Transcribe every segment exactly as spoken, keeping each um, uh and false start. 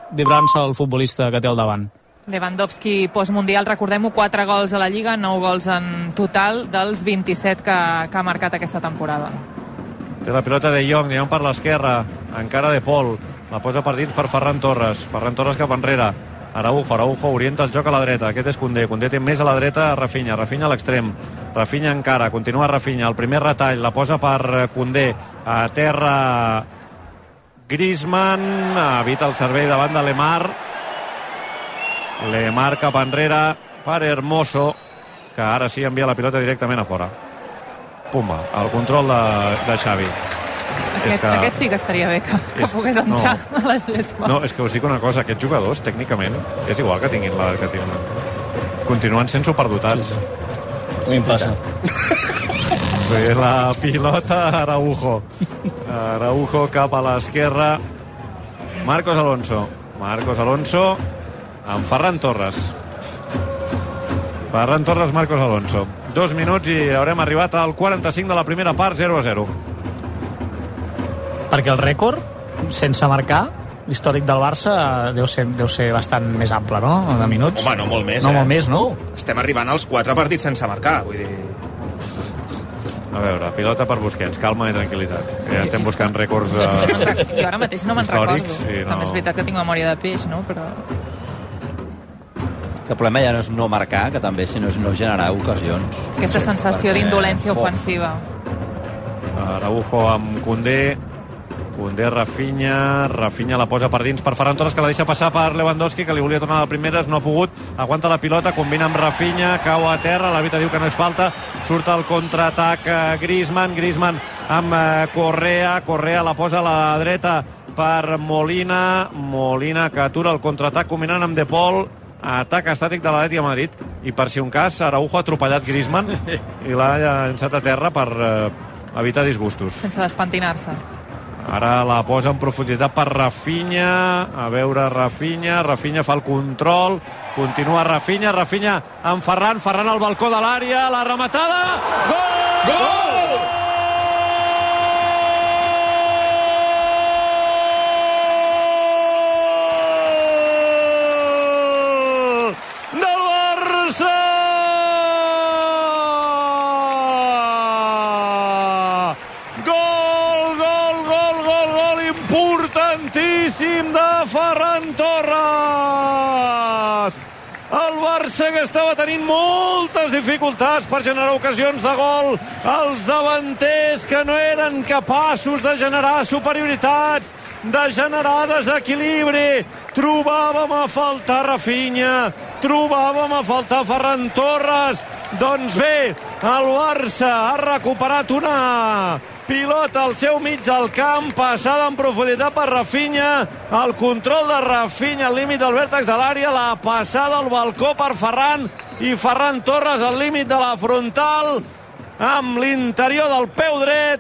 d'hibrar-se el futbolista que té al davant. Lewandowski postmundial, recordem-ho, quatre gols a la Lliga, nou gols en total dels vint-i-set que, que ha marcat aquesta temporada. Té la pilota de Jong, de Jong per l'esquerra, encara de Pol, la posa per dins per Ferran Torres, Ferran Torres cap enrere, Araujo, Araujo orienta el joc a la dreta, aquest és Koundé, Koundé té més a la dreta Rafinha, Rafinha a l'extrem, Rafinha encara, continua Rafinha, el primer retall, la posa per Koundé, a terra Griezmann, evita el servei davant de Lemar, Lemar cap enrere per Hermoso, que ara sí envia la pilota directament a fora. Pumba, el control de, de Xavi. Aquest, que... aquest sí que estaria bé que, que és... pogués entrar no. a la gespa. No, és que us dic una cosa, aquests jugadors tècnicament és igual que tinguin la que tenen. Continuen sent superdotats. Sí, sí. A mi em passa. Bé, la pilota Araujo. Araujo cap a l'esquerra. Marcos Alonso. Marcos Alonso amb Ferran Torres. Ferran Torres, Marcos Alonso. Dos minuts i haurem arribat al quaranta-cinc de la primera part, zero a zero. Perquè el rècord, sense marcar, l'històric del Barça deu ser, deu ser bastant més ample, no?, de minuts. Home, no molt més, no, eh? molt més, no? Estem arribant als quatre partits sense marcar, vull dir... A veure, pilota per Busquets, calma i tranquil·litat. Ja estem buscant rècords eh, jo ara mateix no me'n recordo. Sí, no. També és veritat que tinc memòria de peix, no?, però... El problema ja no és no marcar, que també, sinó és no generar ocasions. Aquesta sensació d'indolència ofensiva. Araujo amb Koundé, Koundé, Rafinha, Rafinha la posa per dins per Ferran Torres, que la deixa passar per Lewandowski, que li volia tornar a la primera, no ha pogut, aguanta la pilota, combina amb Rafinha, cau a terra, l'àrbitre diu que no és falta, surt el contraatac Griezmann, Griezmann amb Correa, Correa la posa a la dreta per Molina, Molina que atura el contraatac combinant amb De Paul, atac estàtic de l'Atlètic de Madrid, i per si un cas Araujo ha atropellat Griezmann i l'ha llançat a terra per eh, evitar disgustos. Sense despentinar-se. Ara la posa en profunditat per Rafinha, a veure Rafinha, Rafinha fa el control, continua Rafinha, Rafinha amb Ferran, Ferran al balcó de l'àrea, la rematada, gol! Gol! Del Barça! Importantíssim de Ferran Torres. El Barça, que estava tenint moltes dificultats per generar ocasions de gol, els davanters que no eren capaços de generar superioritats, de generar desequilibri. Trobàvem a faltar Rafinha, trobàvem a faltar Ferran Torres. Doncs bé, el Barça ha recuperat una pilota al seu mig del camp, passada en profunditat per Rafinha, el control de Rafinha al límit del vèrtex de l'àrea, la passada al balcó per Ferran, i Ferran Torres al límit de la frontal, amb l'interior del peu dret,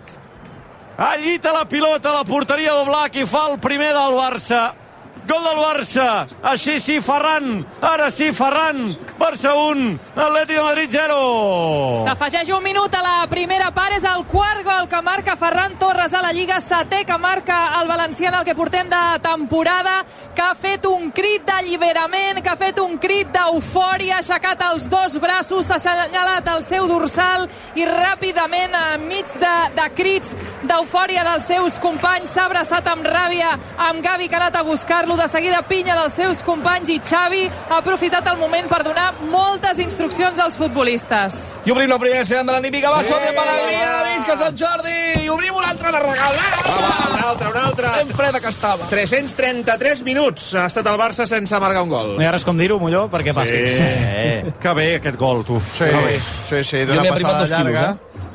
allita la pilota a la porteria d'Oblak i fa el primer del Barça. Gol del Barça, així sí Ferran, ara sí Ferran, Barça un, Atlètic de Madrid zero. S'afegeix un minut a la primera part, és el quart gol que marca Ferran Torres a la Lliga, setè que marca el valencià en el que portem de temporada, que ha fet un crit d'alliberament, que ha fet un crit d'eufòria, ha aixecat els dos braços, s'ha assenyalat el seu dorsal i ràpidament, enmig de, de crits d'eufòria dels seus companys, s'ha abraçat amb ràbia amb Gavi, que ha anat a buscar-lo, de seguida pinya dels seus companys, i Xavi ha aprofitat el moment per donar moltes instruccions als futbolistes. I obrim la primera sèrie de la Nípica, va, som-hi amb alegria, visca Sant Jordi, i obrim una altra de regal. Una altra, una altra. Ben freda que estava. tres-cents trenta-tres minuts ha estat el Barça sense marcar un gol. No hi ha res com dir-ho, Molló, perquè passi. Sí. Sí. Que bé aquest gol, tu. Sí, sí, sí, d'una passada llarga.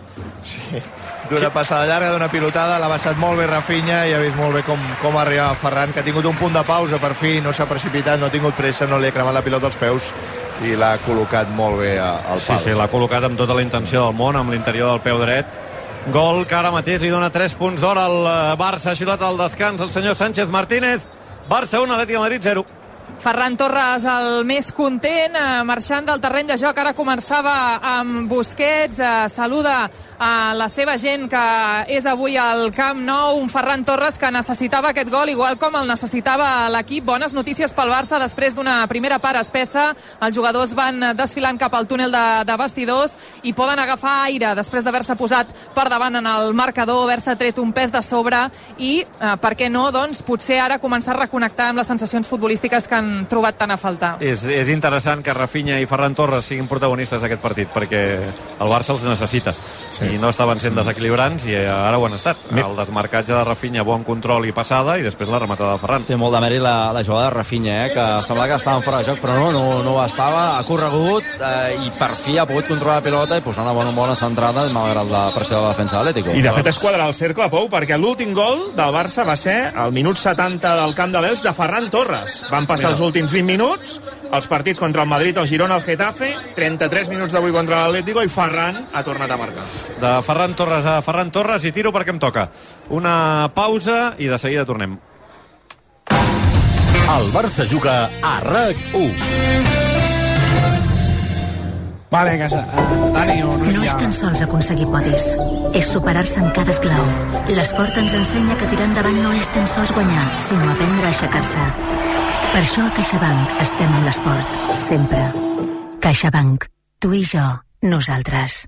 Sí. D'una passada llarga, d'una pilotada, l'ha passat molt bé Rafinha i ha vist molt bé com, com arriba Ferran, que ha tingut un punt de pausa per fi, no s'ha precipitat, no ha tingut pressa, no li ha cremat la pilota als peus i l'ha col·locat molt bé al pal. Sí, sí, l'ha col·locat amb tota la intenció del món, amb l'interior del peu dret. Gol que ara mateix li dona tres punts d'or al Barça. Ha xiulat al descans el senyor Sánchez Martínez. Barça un, Atlètic de Madrid zero. Ferran Torres el més content, eh, marxant del terreny de joc. Ara començava amb Busquets, eh, saluda a la seva gent que és avui al Camp Nou. Un Ferran Torres que necessitava aquest gol, igual com el necessitava l'equip. Bones notícies pel Barça després d'una primera part espessa. Els jugadors van desfilant cap al túnel de, de vestidors i poden agafar aire després d'haver-se posat per davant en el marcador, haver-se tret un pes de sobre i, eh, per què no, doncs, potser ara començar a reconnectar amb les sensacions futbolístiques que han trobat tant a faltar. És, és interessant que Rafinha i Ferran Torres siguin protagonistes d'aquest partit, perquè el Barça els necessita. Sí. I no estaven sent desequilibrants i ara ho han estat. El desmarcatge de Rafinha, bon control i passada, i després la rematada de Ferran. Té molt de mèrit la, la jugada de Rafinha, eh? Que semblava que estava fora de joc, però no, no, no ho estava. Ha corregut eh, i per fi ha pogut controlar la pilota i posar una bona, bona centrada malgrat la pressió de la defensa de l'Atlético. I de fet és quadrar el cercle, Pou, perquè l'últim gol del Barça va ser al minut setanta del camp de l'Elx de Ferran Torres. Van passar Mira. els últims vint minuts, els partits contra el Madrid, el Girona, el Getafe, trenta-tres minuts d'avui contra l'Atlético i Ferran ha tornat a marcar. De Ferran Torres a Ferran Torres i tiro perquè em toca. Una pausa i de seguida tornem. El Barça juga a RAC u. Vale, casa. Uh, Dani, o no, no és tan sols aconseguir podis, és superar-se en cada esglau. L'esport ens ensenya que tirar endavant no és tan sols guanyar, sinó aprendre a aixecar-se. Per això a CaixaBank estem amb l'esport, sempre. CaixaBank, tu i jo, nosaltres.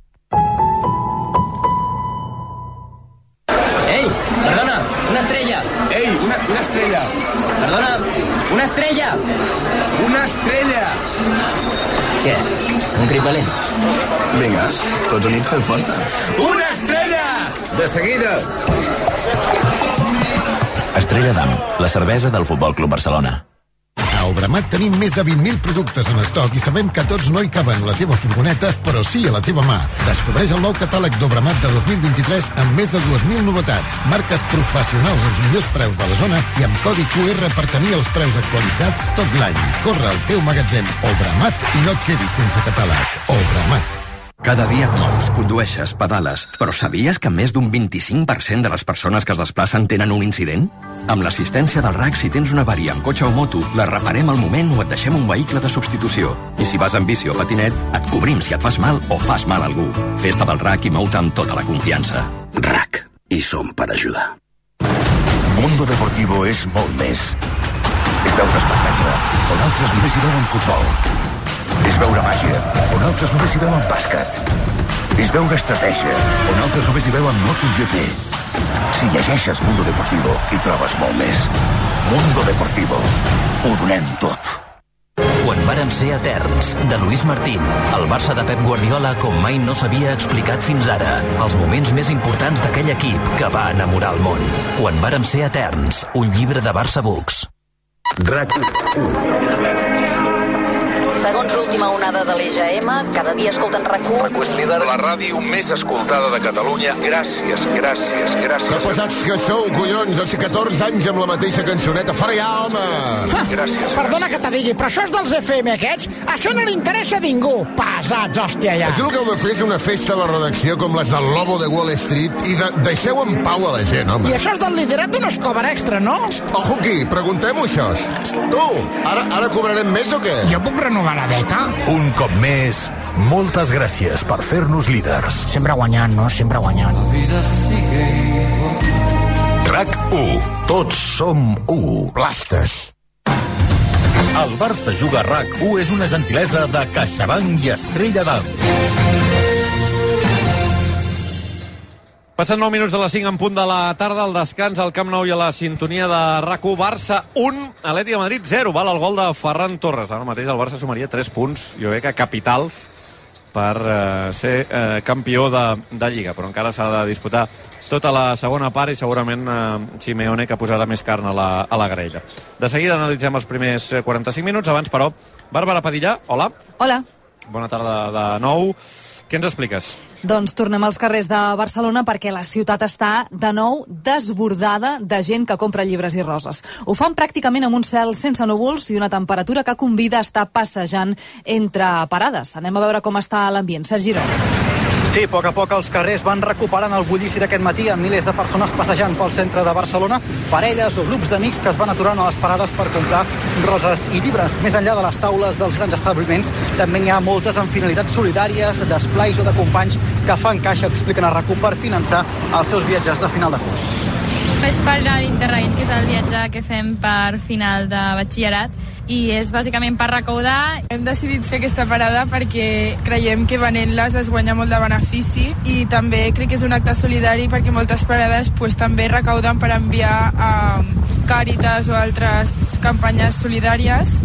Ei, perdona, una estrella. Ei, una, una estrella. Perdona, una estrella. Una estrella. Què? Un crit valent? Vinga, tots units fem força. Una estrella! De seguida. Estrella d'Am, la cervesa del Futbol Club Barcelona. A Obramat tenim més de vint mil productes en estoc i sabem que tots no hi caben a la teva furgoneta, però sí a la teva mà. Descobreix el nou catàleg d'Obramat de dos mil vint-i-tres amb més de dues mil novetats, marques professionals als millors preus de la zona i amb codi Q R per tenir els preus actualitzats tot l'any. Corre al teu magatzem Obramat i no et quedis sense catàleg. Obramat. Cada dia et mous, condueixes, pedales, però sabies que més d'un vint-i-cinc per cent de les persones que es desplacen tenen un incident? Amb l'assistència del R A C, si tens una avaria amb cotxe o moto, la reparem al moment o et deixem un vehicle de substitució. I si vas amb bici o patinet, et cobrim si et fas mal o fas mal a algú. Festa del R A C i mou-te amb tota la confiança. R A C. I som per ajudar. Mundo Deportivo és molt més. És veure espectacle, on altres només hi veuen futbol. És veure màgia, on altres només hi veuen bàsquet. És veure estratègia, on altres només hi veuen MotoGP. Si llegeixes Mundo Deportivo, hi trobes molt més. Mundo Deportivo. Ho donem tot. Quan vàrem ser eterns, de Luis Martín, el Barça de Pep Guardiola com mai no s'havia explicat fins ara. Els moments més importants d'aquell equip que va enamorar el món. Quan vàrem ser eterns, un llibre de Barça Books. R A C u. Segons l'última onada de l'E G M, cada dia escolten R A C u. R A C u és líder, la ràdio més escoltada de Catalunya. Gràcies, gràcies, gràcies. Que pesats que sou, collons, de catorze anys amb la mateixa cançoneta. Fora ja, home! Gràcies. Perdona que te digui, però això és dels F M aquests? Això no li interessa a ningú. Pesats, hòstia, ja. Aquí el que heu de fer és una festa a la redacció com les del Lobo de Wall Street i de... deixeu en pau a la gent, home. I això és del liderato no es cobra extra, no? Ojo aquí, preguntem-ho això. Tu, ara, ara cobrarem més o què? Jo puc renovar la beca? Un cop més, moltes gràcies per fer-nos líders. Sempre guanyant, no? Sempre guanyant. R A C u. Tots som u. Blastes. El Barça juga a R A C u és una gentilesa de CaixaBank i Estrella d'Am. Passen nou minuts de les cinc en punt de la tarda, al descans al Camp Nou i a la sintonia de R A C u. Barça un, Atlètic de Madrid zero. Val el gol de Ferran Torres. Ara mateix el Barça sumaria tres punts, jo crec que capitals, per eh, ser eh, campió de, de Lliga. Però encara s'ha de disputar tota la segona part i segurament eh, Simeone que posarà més carn a la, a la graella. De seguida analitzem els primers quaranta-cinc minuts. Abans, però, Bàrbara Padilla, hola. Hola. Bona tarda de nou. Què ens expliques? Doncs tornem als carrers de Barcelona perquè la ciutat està de nou desbordada de gent que compra llibres i roses. Ho fan pràcticament amb un cel sense núvols i una temperatura que convida a estar passejant entre parades. Anem a veure com està l'ambient. Sergi Giró. Sí, a poc a poc els carrers van recuperant el bullici d'aquest matí amb milers de persones passejant pel centre de Barcelona, parelles o grups d'amics que es van aturant a les parades per comprar roses i llibres. Més enllà de les taules dels grans establiments, també n'hi ha moltes amb finalitats solidàries, d'esplais o de companys que fan caixa, expliquen a RAC u, per finançar els seus viatges de final de curs. És per l'Interrail, que és el viatge que fem per final de batxillerat, i és bàsicament per recaudar. Hem decidit fer aquesta parada perquè creiem que venent-les es guanya molt de benefici, i també crec que és un acte solidari perquè moltes parades pues, també recauden per enviar a Càritas o altres campanyes solidàries.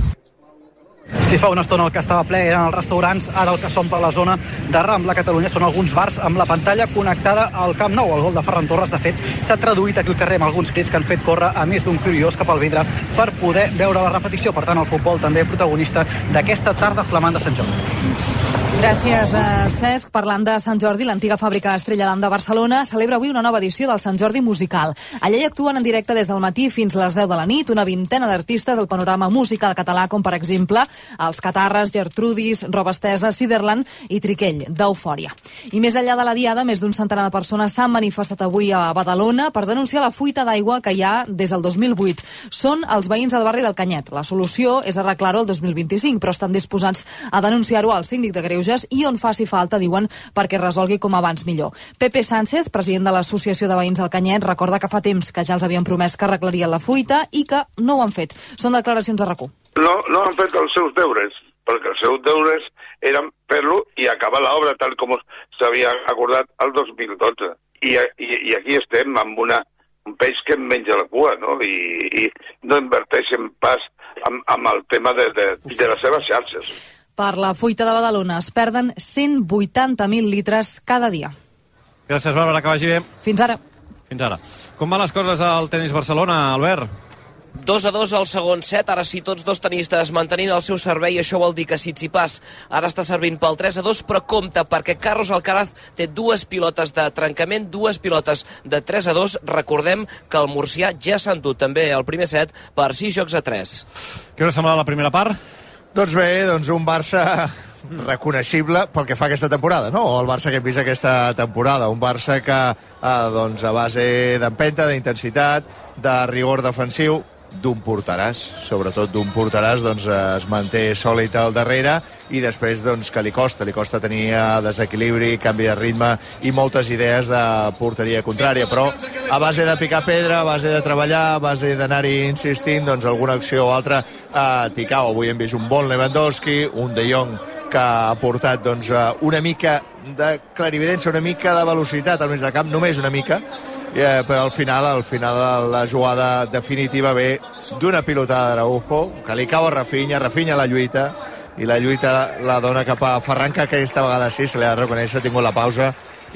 Si fa una estona el que estava ple eren els restaurants, ara el que s'omple la zona de Rambla Catalunya són alguns bars amb la pantalla connectada al Camp Nou. El gol de Ferran Torres, de fet, s'ha traduït aquí al carrer amb alguns crits que han fet córrer a més d'un curiós cap al vidre per poder veure la repetició. Per tant, el futbol també protagonista d'aquesta tarda flamant de Sant Jordi. Gràcies, a Cesc. Parlant de Sant Jordi, l'antiga fàbrica Estrella d'Am de Barcelona celebra avui una nova edició del Sant Jordi musical. Allà hi actuen en directe des del matí fins les deu de la nit una vintena d'artistes al panorama musical català, com per exemple els Catarres, Gertrudis, Roba Estesa, Siderland i Triquell, d'Eufòria. I més enllà de la diada, més d'un centenar de persones s'han manifestat avui a Badalona per denunciar la fuita d'aigua que hi ha des del dos mil vuit. Són els veïns del barri del Canyet. La solució és arreglar-ho el dos mil vint-i-cinc, però estan disposats a denunciar-ho al síndic de Greuges i on faci falta, diuen, perquè resolgui com abans millor. Pepe Sánchez, president de l'Associació de Veïns del Canyet, recorda que fa temps que ja els havien promès que arreglarien la fuita i que no ho han fet. Són declaracions a RAC u. No, no han fet els seus deures, perquè els seus deures eren fer-lo i acabar l'obra tal com s'havia acordat el dos mil dotze. I, i, i aquí estem amb una, un peix que em menja la cua, no? I, i no inverteixen pas amb, amb el tema de, de, de les seves xarxes. Per la fuita de Badalona es perden cent vuitanta mil litres cada dia. Gràcies, Bàrbara, que vagi bé. Fins ara. Fins ara. Com van les coses al tenis Barcelona, Albert? dos a dos al segon set, ara sí, tots dos tenistes mantenint el seu servei, això vol dir que Tsitsipas ara està servint pel tres a dos, però compte, perquè Carlos Alcaraz té dues pilotes de trencament, dues pilotes de tres a dos. Recordem que el murcià ja s'ha endut també el primer set per sis jocs a tres. Què us ha semblat la primera part? Doncs bé, doncs un Barça reconeixible pel que fa aquesta temporada, no? O el Barça que hem vist aquesta temporada. Un Barça que, eh, doncs, a base d'empenta, d'intensitat, de rigor defensiu, d'un porteràs, sobretot d'un porteràs, doncs es manté sòlid al darrere i després doncs que li costa, li costa tenir desequilibri, canvi de ritme i moltes idees de porteria contrària, però a base de picar pedra, a base de treballar, a base d'anar-hi insistint, doncs alguna acció o altra a Ticao. Avui hem vist un bon Lewandowski, un De Jong que ha portat doncs una mica de clarividència, una mica de velocitat al mig de camp, només una mica. Yeah, però al final, al final la jugada definitiva ve d'una pilotada d'Araujo que li cau a Rafinha, Rafinha la lluita i la lluita la dona cap a Ferran, que aquesta vegada sí, se li ha de reconèixer, ha tingut la pausa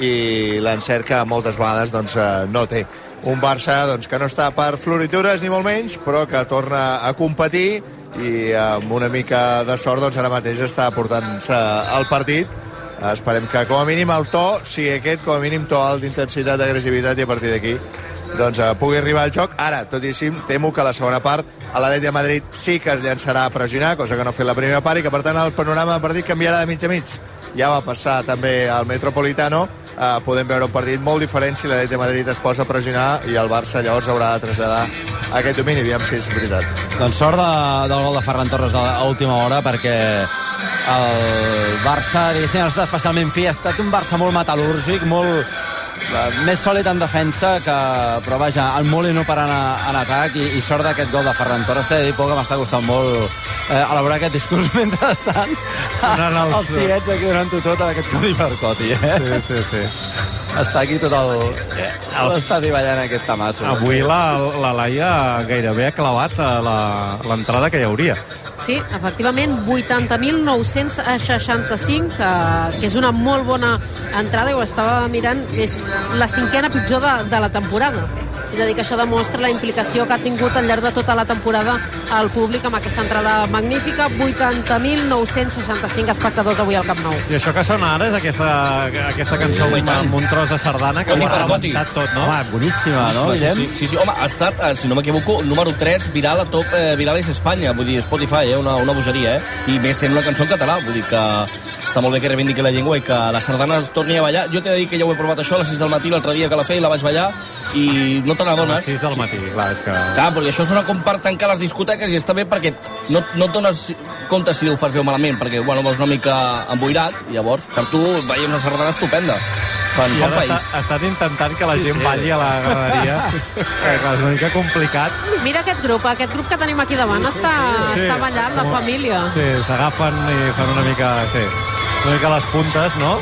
i l'encert que moltes vegades doncs, no té. Un Barça doncs, que no està per floritures ni molt menys, però que torna a competir i amb una mica de sort doncs, ara mateix està portant-se el partit. Esperem que com a mínim el to sigui aquest, com a mínim to alt d'intensitat, d'agressivitat, i a partir d'aquí doncs, uh, pugui arribar al joc. Ara, tot i així, temo que a la segona part a l'Atlètic de Madrid sí que es llançarà a pressionar, cosa que no ha fet la primera part, i que per tant el panorama del partit canviarà de mig a mig. Ja va passar també al Metropolitano. Uh, podem veure un partit molt diferent si l'Atlètic de Madrid es posa a pressionar i el Barça llavors haurà de traslladar aquest domini. Aviam si és veritat. Doncs sort de, del gol de Ferran Torres a, a última hora, perquè el Barça, diguéssim, ha estat especialment fi, ha estat un Barça molt metal·lúrgic, molt uh, més sòlid en defensa, que, però vaja, el Moli no parant en atac, i, i sort d'aquest gol de Ferran Torres. T'he de dir, Pol, que m'està costant molt eh, elaborar aquest discurs mentre estan els, els tirets aquí donant-ho tot a aquest Codi Marcotti, eh? Sí, sí, sí. Està aquí tot el... Està ballant aquest tamasso. Avui la, la Laia gairebé ha clavat l'entrada que hi hauria. Sí, efectivament, vuitanta mil nou-cents seixanta-cinc, que, que és una molt bona entrada, i ho estava mirant, és la cinquena pitjor de, de la temporada. és a dir, que això demostra la implicació que ha tingut al llarg de tota la temporada el públic amb aquesta entrada magnífica. Vuitanta mil nou-cents seixanta-cinc espectadors avui al Camp Nou. I això que sona ara és aquesta, aquesta cançó amb un tros de sardana que ho ha rebentat tot, no? Home, boníssima, no, Guillem? Sí, sí, sí, home, ha estat, si no m'equivoco, número tres viral a top eh, Virales Espanya, vull dir, Spotify, eh, una, una bogeria, eh? I més sent una cançó en català, vull dir que està molt bé que reivindiqui la llengua i que la sardana es torni a ballar. Jo t'he de dir que ja ho he provat això a les sis del matí l'altre dia que la feia i la vaig ballar i no te n'adones. A les sis del matí, clar, és que... Clar, perquè això sona com per tancar les discoteques i està bé perquè no, no et dones compte si ho fas bé o malament, perquè, bueno, vas una mica emboirat i llavors, per tu, veiem una sardana estupenda. Fan, I fan ara país. està, estan intentant que la Sí, gent sí. balli a la graderia, que clar, és una mica complicat. Mira aquest grup, aquest grup que tenim aquí davant està, Sí, està ballant, la com- família. Sí, s'agafen i fan una mica, sí, una mica les puntes, no?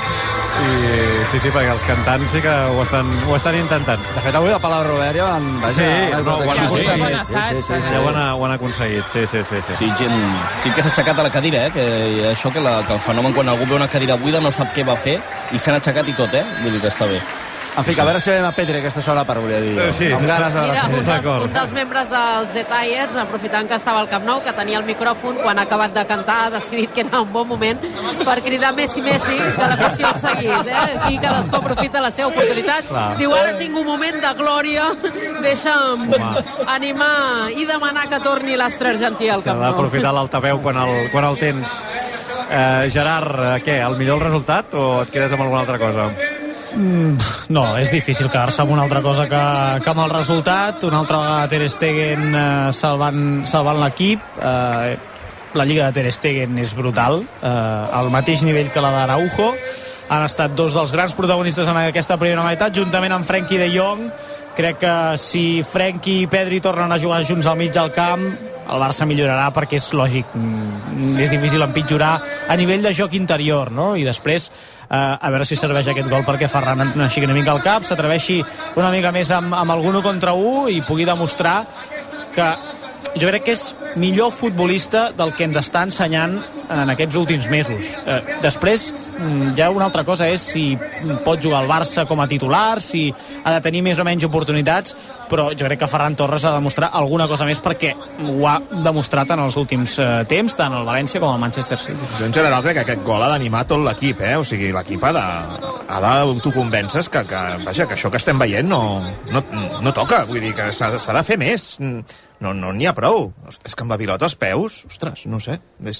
I sí, sí, perquè els cantants sí que ho estan, ho estan intentant. De fet, avui al Palau Robert ja van... Sí, vaja, no, ho han sí, sí, aconseguit. sí, sí, sí, sí. Ja ho han, ho han aconseguit, sí, sí, sí. sí. Sí, gent, gent que s'ha aixecat a la cadira, eh? Que això que, la, que el fenomen quan algú ve una cadira buida no sap què va fer i s'han aixecat i tot, eh? Vull dir que està bé. En fi, que a veure si veiem a Petri aquesta sola per volia dir. Sí. Amb ganes de... Mira, un dels, un dels membres dels Zetaiets, aprofitant que estava al Camp Nou, que tenia el micròfon, quan ha acabat de cantar ha decidit que era un bon moment per cridar Messi, Messi, que la missió el seguís. Eh? Aquí cadascú aprofita la seva oportunitat. Clar. Diu, ara tinc un moment de glòria, deixa'm animar i demanar que torni l'astre argentí al S'ha Camp Nou. d'aprofitar l'altaveu quan el, quan el tens. Eh, Gerard, eh, què, el millor el resultat o et quedes amb alguna altra cosa? Mm, no, és difícil quedar-se amb una altra cosa que, que amb el resultat. Una altra vegada Ter Stegen eh, salvant, salvant l'equip. Eh, la lliga de Ter Stegen és brutal, eh, al mateix nivell que la d'Araujo. Han estat dos dels grans protagonistes en aquesta primera meitat, juntament amb Frenkie de Jong. Crec que si Frenkie i Pedri tornen a jugar junts al mig del camp, el Barça millorarà, perquè és lògic, mm, és difícil empitjorar a nivell de joc interior, no? I després eh, a veure si serveix aquest gol perquè Ferran aixequi una mica el cap, s'atreveixi una mica més amb, amb algun u contra u i pugui demostrar que jo crec que és millor futbolista del que ens està ensenyant en aquests últims mesos. Eh, després, ja una altra cosa és si pot jugar al Barça com a titular, si ha de tenir més o menys oportunitats, però jo crec que Ferran Torres ha de demostrar alguna cosa més perquè ho ha demostrat en els últims eh, temps, tant al València com al Manchester City. Jo en general crec que aquest gol ha d'animar tot l'equip, eh? O sigui, l'equip ha de... Ha de tu convences que, que, vaja, que això que estem veient no, no, no toca, vull dir que s'ha de fer més. No no n'hi ha prou. És que amb la pilota als peus, ostres, no sé, és,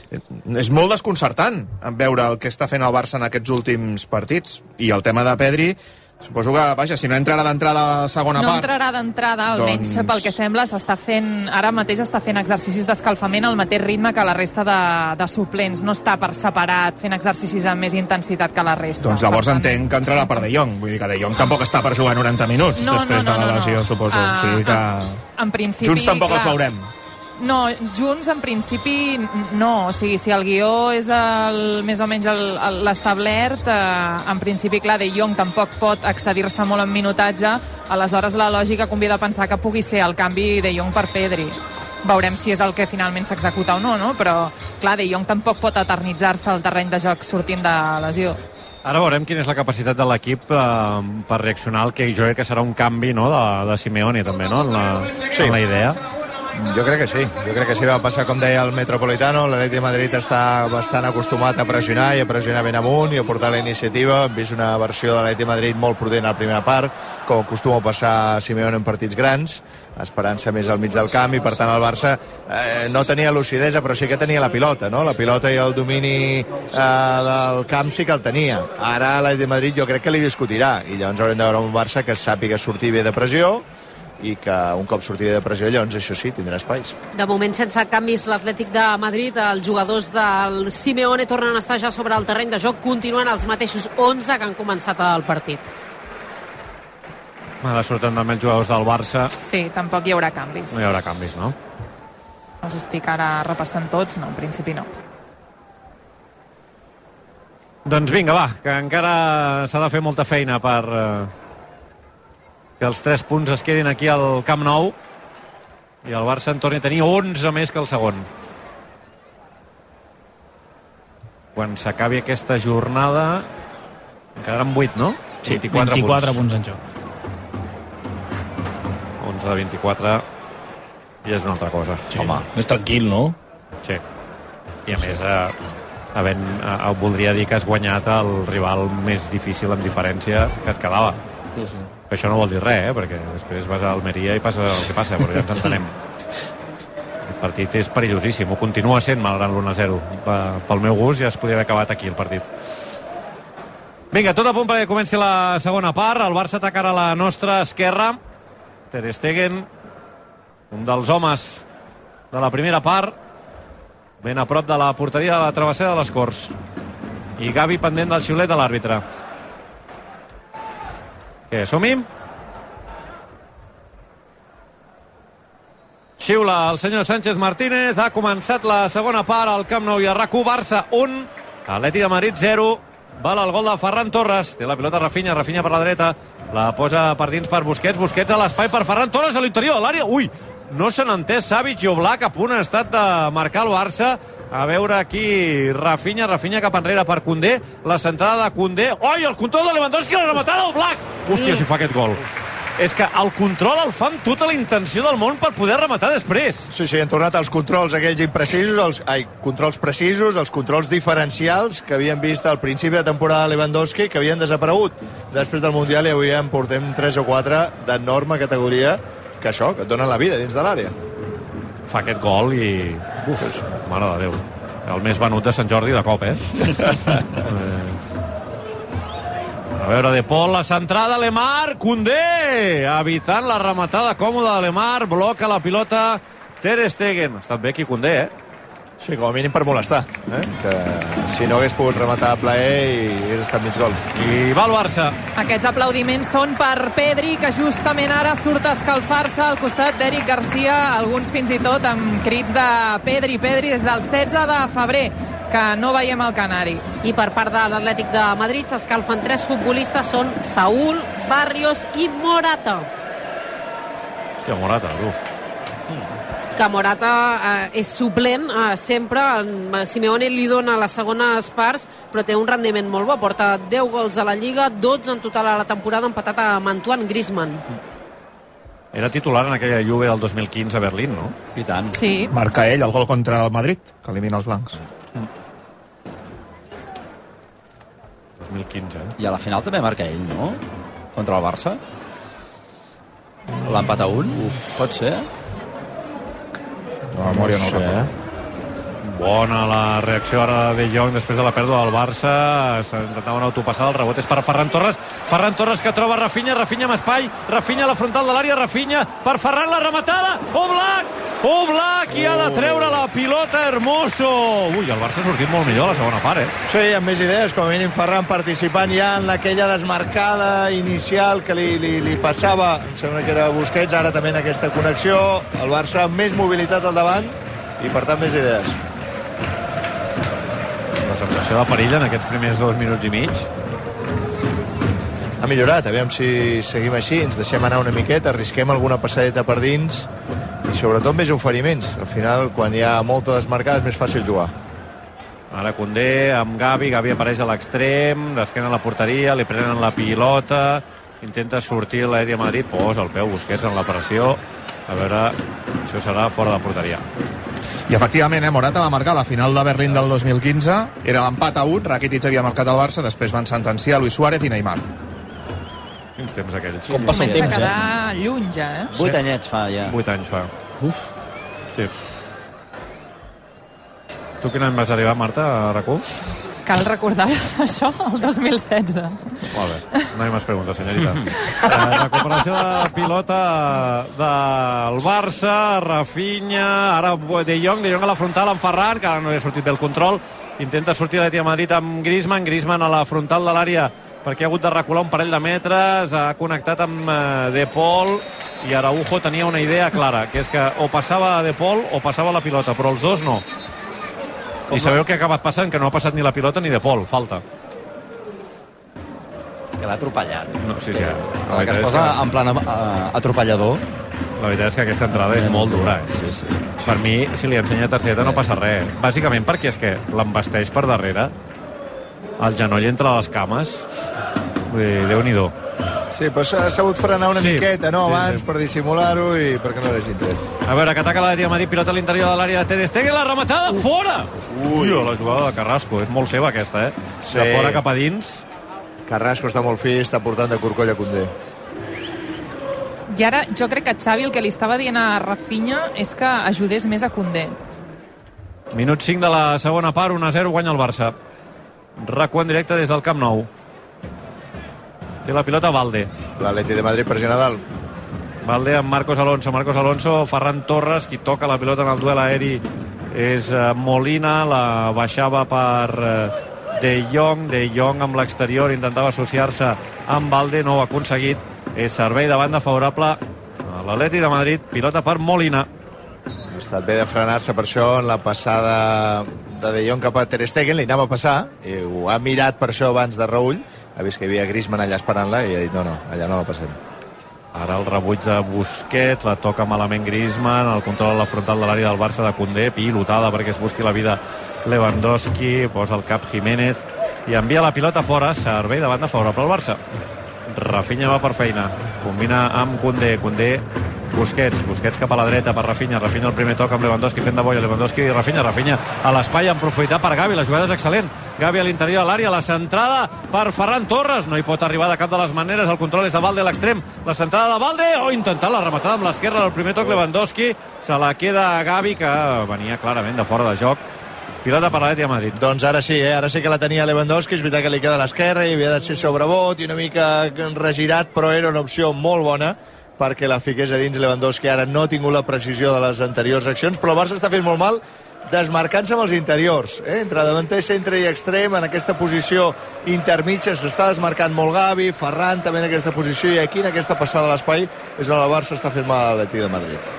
és molt desconcertant veure el que està fent el Barça en aquests últims partits. I el tema de Pedri, suposo que, vaja, si no entrarà d'entrada a la segona no No part... entrarà d'entrada, almenys doncs... pel que sembla, s'està fent, ara mateix està fent exercicis d'escalfament al mateix ritme que la resta de, de suplents. No està per separat fent exercicis amb més intensitat que la resta. Doncs llavors entenc que entrarà per De Jong. Vull dir que De Jong tampoc està per jugar noranta minuts No, després no, no, de la no, lesió, no. suposo. Ah, o sigui que... En principi... Junts tampoc clar, els veurem. No, junts en principi no, o sigui, si el guió és el, més o menys el- el- l'establert, eh, en principi, clar, De Jong tampoc pot accedir-se molt en minutatge, aleshores la lògica convida a pensar que pugui ser el canvi De Jong per Pedri. Veurem si és el que finalment s'executa o no, no? Però, clar, De Jong tampoc pot eternitzar-se al terreny de joc sortint de lesió. Ara veurem quina és la capacitat de l'equip eh, per reaccionar al que jo crec que serà un canvi, no?, de, de Simeone també, no?, en la, Sí. en la idea. Jo crec que sí, jo crec que sí va passar com deia el Metropolitano, l'Atlètic de Madrid està bastant acostumat a pressionar i a pressionar ben amunt i a portar la iniciativa. Hem vist una versió de l'Atlètic de Madrid molt prudent a la primera part, com acostuma a passar Simeone en partits grans, esperant-se més al mig del camp, i per tant el Barça eh, no tenia lucidesa, però sí que tenia la pilota, no? La pilota i el domini eh, del camp sí que el tenia. Ara l'Atlètic de Madrid jo crec que li discutirà, i llavors haurem de veure un Barça que sàpiga sortir bé de pressió, i que un cop sortir de pressió, llavors això sí, tindrà espais. De moment, sense canvis, l'Atlètic de Madrid, els jugadors del Simeone tornen a estar ja sobre el terreny de joc, continuen els mateixos onze que han començat el partit. Ara surten també els jugadors del Barça. Sí, tampoc hi haurà canvis. No hi haurà canvis, no? Els estic ara repassant tots, no, en principi no. Doncs vinga, va, que encara s'ha de fer molta feina per eh, que els tres punts es quedin aquí al Camp Nou i el Barça en torni a tenir onze més que el segon. Quan s'acabi aquesta jornada en quedaran vuit, no? Sí, vint-i-quatre, vint-i-quatre punts. punts en joc. onze de vint-i-quatre, i és una altra cosa. Sí, home, més tranquil, no? Sí. I a més, eh, havent, eh, voldria dir que has guanyat el rival més difícil en diferència que et quedava. Sí, sí. Això no vol dir res, eh, perquè després vas a Almeria i passa el que passa, però ja ens entenem. El partit és perillosíssim, ho continua sent malgrat l'u a zero. Pel meu gust ja es podria haver acabat aquí el partit. Vinga, tot a punt perquè comenci la segona part. El Barça atacarà a la nostra esquerra. Ter Stegen, un dels homes de la primera part, ben a prop de la porteria de la travessera de les Corts. I Gavi pendent del xiulet de l'àrbitre. Què, som-hi? Xiula el senyor Sánchez Martínez. Ha començat la segona part al Camp Nou i a RAC u. Barça un, Atleti de Madrid zero. Val el gol de Ferran Torres. Té la pilota Rafinha, Rafinha per la dreta. La posa per dins per Busquets. Busquets a l'espai per Ferran Torres a l'interior de l'àrea. Ui, no se n'ha entès Savic i Oblak. A punt ha estat de marcar el Barça. A veure aquí Rafinha, Rafinha cap enrere per Koundé. La centrada de Koundé. Oi, el control de Lewandowski, la rematada d'Oblak. Hòstia, si fa aquest gol. És que el control el fan tota la intenció del món per poder rematar després. Sí, sí, han tornat els controls aquells imprecisos, els ai, controls precisos, els controls diferencials que havien vist al principi de temporada de Lewandowski, que havien desaparegut després del Mundial, i avui en portem tres o quatre d'enorme categoria, que això, que et donen la vida dins de l'àrea. Fa aquest gol i... Uf, mare de Déu. El més venut de Sant Jordi de cop, eh? A veure, De Paul, la centrada, Lemar, Koundé, evitant la rematada còmoda de Lemar, bloca la pilota Ter Stegen. Ha estat bé aquí Koundé, eh? Sí, com a mínim per molestar, eh? Que si no hagués pogut rematar a plaer i hagués estat mig gol. I va el Barça. Aquests aplaudiments són per Pedri, que justament ara surt a escalfar-se al costat d'Eric Garcia, alguns fins i tot amb crits de Pedri, Pedri des del setze de febrer, que no veiem el canari. I per part de l'Atlètic de Madrid s'escalfen tres futbolistes, són Saúl, Barrios i Morata. Hòstia, Morata, tu. Que Morata eh, és suplent eh, sempre. Simeone li dona les segones parts, però té un rendiment molt bo. Porta deu gols a la Lliga, dotze en total a la temporada, empatat amb Antoine Griezmann. Era titular en aquella Juve del dos mil quinze a Berlín, no? I tant. Sí. Marca ell el gol contra el Madrid, que elimina els blancs. dos mil quinze, eh? I a la final també marca ell, no? Contra el Barça. L'empat a un. Uf. Pot ser? La memòria no, no sé, eh? Bona la reacció ara de De Jong després de la pèrdua del Barça. S'intentava una autopassada, el rebot és per Ferran Torres. Ferran Torres que troba Rafinha, Rafinha amb espai, Rafinha a la frontal de l'àrea, Rafinha per Ferran, la rematada, Oblak! Oblak, i ha de treure la pilota Hermoso. Ui, el Barça ha sortit molt millor a la segona part, eh? Sí, amb més idees, com a mínim Ferran participant ja en aquella desmarcada inicial que li, li, li passava, em sembla que era Busquets, ara també en aquesta connexió, el Barça amb més mobilitat al davant i per tant més idees. La sensació de perill en aquests primers dos minuts i mig. Ha millorat, aviam si seguim així, ens deixem anar una miqueta, arrisquem alguna passadeta per dins i sobretot més oferiments. Al final, quan hi ha molta desmarcada és més fàcil jugar. Ara Koundé amb Gavi, Gavi apareix a l'extrem, d'esquena a la porteria, li prenen la pilota, intenta sortir l'Atlètic de Madrid, posa el peu Busquets en la pressió, a veure si ho serà fora de porteria. I efectivament, eh, Morata va marcar la final de Berlín del dos mil quinze, era l'empat a un, Rakitic havia marcat el Barça, després van sentenciar Luis Suárez i Neymar. Quins temps aquells? Com passa el temps, eh? Lluny ja, eh? Vuit anyets fa, ja. Vuit anys fa. Uf. Sí. Tu quin any vas arribar, Marta, a RAC u? Cal recordar això, el dos mil setze. Molt bé, no hi ha més preguntes, senyorita. eh, recuperació de pilota del Barça, Rafinha, ara De Jong, De Jong a la frontal amb Ferran, que ara no li ha sortit bé el control, intenta sortir l'Atlètic de Madrid amb Griezmann, Griezmann a la frontal de l'àrea perquè ha hagut de recular un parell de metres, ha connectat amb eh, De Paul, i Araujo tenia una idea clara, que és que o passava a De Paul o passava la pilota, però els dos no. I sabeu què ha acabat passant? Que no ha passat ni la pilota ni De Paul, falta. Que l'ha atropellat. No, sí, sí. La la que es posa que... en plan uh, atropellador. La veritat és que aquesta entrada és molt dura, eh? Sí, sí. Per mi, si li ensenya targeta no passa res. Bàsicament perquè és que l'embasteix per darrere, el genoll entre les cames, vull dir, Déu-n'hi-do. Sí, però s'ha sabut frenar una Sí, miqueta, no, sí, abans, sí. per dissimular-ho i perquè no l'hagi tret. A veure, que ataca l'Atlètic de Madrid, pilota a l'interior de l'àrea de Ter Stegen, la rematada, fora! Ui, la jugada de Carrasco, és molt seva aquesta, eh? Sí. De fora cap a dins. Carrasco està molt fi, està portant de corcoll a Koundé. I ara jo crec que Xavi el que li estava dient a Rafinha és que ajudés més a Koundé. Minut cinc de la segona part, un a zero, guanya el Barça. RAC u en directe des del Camp Nou. Té la pilota Valde. L'Atlètic de Madrid pressiona dalt. Valde amb Marcos Alonso. Marcos Alonso, Ferran Torres, qui toca la pilota en el duel aeri és uh, Molina, la baixava per uh, De Jong. De Jong amb l'exterior intentava associar-se amb Valde, no ho ha aconseguit. És servei de banda favorable a l'Atlètic de Madrid, pilota per Molina. Ha estat bé de frenar-se per això en la passada de De Jong cap a Ter Stegen, li anava a passar, i ho ha mirat per això abans de reull, ha vist que hi havia Griezmann allà esperant-la i ha dit no, no, allà no la passem. Ara el rebuig de Busquets, la toca malament Griezmann, el control a la frontal de l'àrea del Barça de Koundé, pilotada perquè es busqui la vida Lewandowski, posa el cap Jiménez i envia la pilota fora, servei de banda favorable al Barça. Rafinha va per feina, combina amb Koundé, Koundé, Busquets, Busquets cap a la dreta per Rafinha, Rafinha el primer toc amb Lewandowski fent de boia, Lewandowski i Rafinha, Rafinha a l'espai en profunditat per Gavi, la jugada és excel·lent, Gavi a l'interior de l'àrea, la centrada per Ferran Torres, no hi pot arribar de cap de les maneres, el control és de Valde a l'extrem, la centrada de Valde, o oh, intentant la rematada amb l'esquerra, el primer toc Lewandowski, se la queda Gavi, que venia clarament de fora de joc. Pilota per l'Atlètic de Madrid. Doncs ara sí, eh? Ara sí que la tenia Lewandowski, és veritat que li queda a l'esquerra i havia de ser sobrebot i una mica regirat, però era una opció molt bona perquè la fiqués a dins. Lewandowski ara no ha tingut la precisió de les anteriors accions, però el Barça està fent molt mal desmarcant-se amb els interiors, eh? Entre davanter, centre i extrem, en aquesta posició intermitja s'està desmarcant molt Gavi, Ferran també en aquesta posició, i aquí en aquesta passada a l'espai és on el Barça està fent mal a l'Atlètic de Madrid.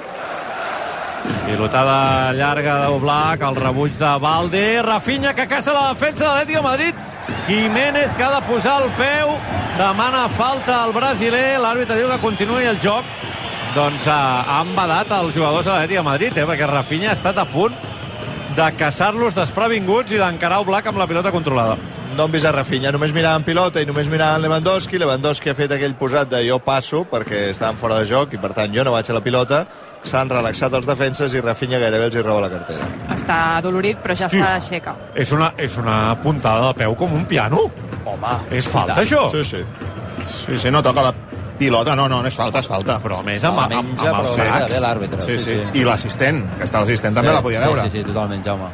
Pilotada llarga d'Oblak, el rebuig de Valde, Rafinha que caça la defensa de l'Atlètic de Madrid, Jiménez que ha de posar el peu, demana falta al brasiler, l'àrbitre diu que continuï el joc. Doncs ha, ha embadat els jugadors de l'Atlètic de Madrid, eh, perquè Rafinha ha estat a punt de caçar-los desprevinguts i d'encarar Oblak amb la pilota controlada. No hem vist a Rafinha, només miraven pilota i només miraven Lewandowski. Lewandowski ha fet aquell posat de jo passo perquè estaven fora de joc i per tant jo no vaig a la pilota. S'han relaxat els defenses i Rafinha gairebé els hi roba la cartera. Està adolorit, però ja Sí. s'aixeca. És una, és una puntada de peu com un piano. Home, és falta, això? Sí, sí. Sí, sí, no toca la pilota, no, no, no és falta, és falta. Però a més amb, amb, amb, amb els sacs. l'àrbitre. Sí, sí, sí. I l'assistent, aquesta l'assistent també sí, la podia veure. Sí, sí, sí, totalment, Jaume.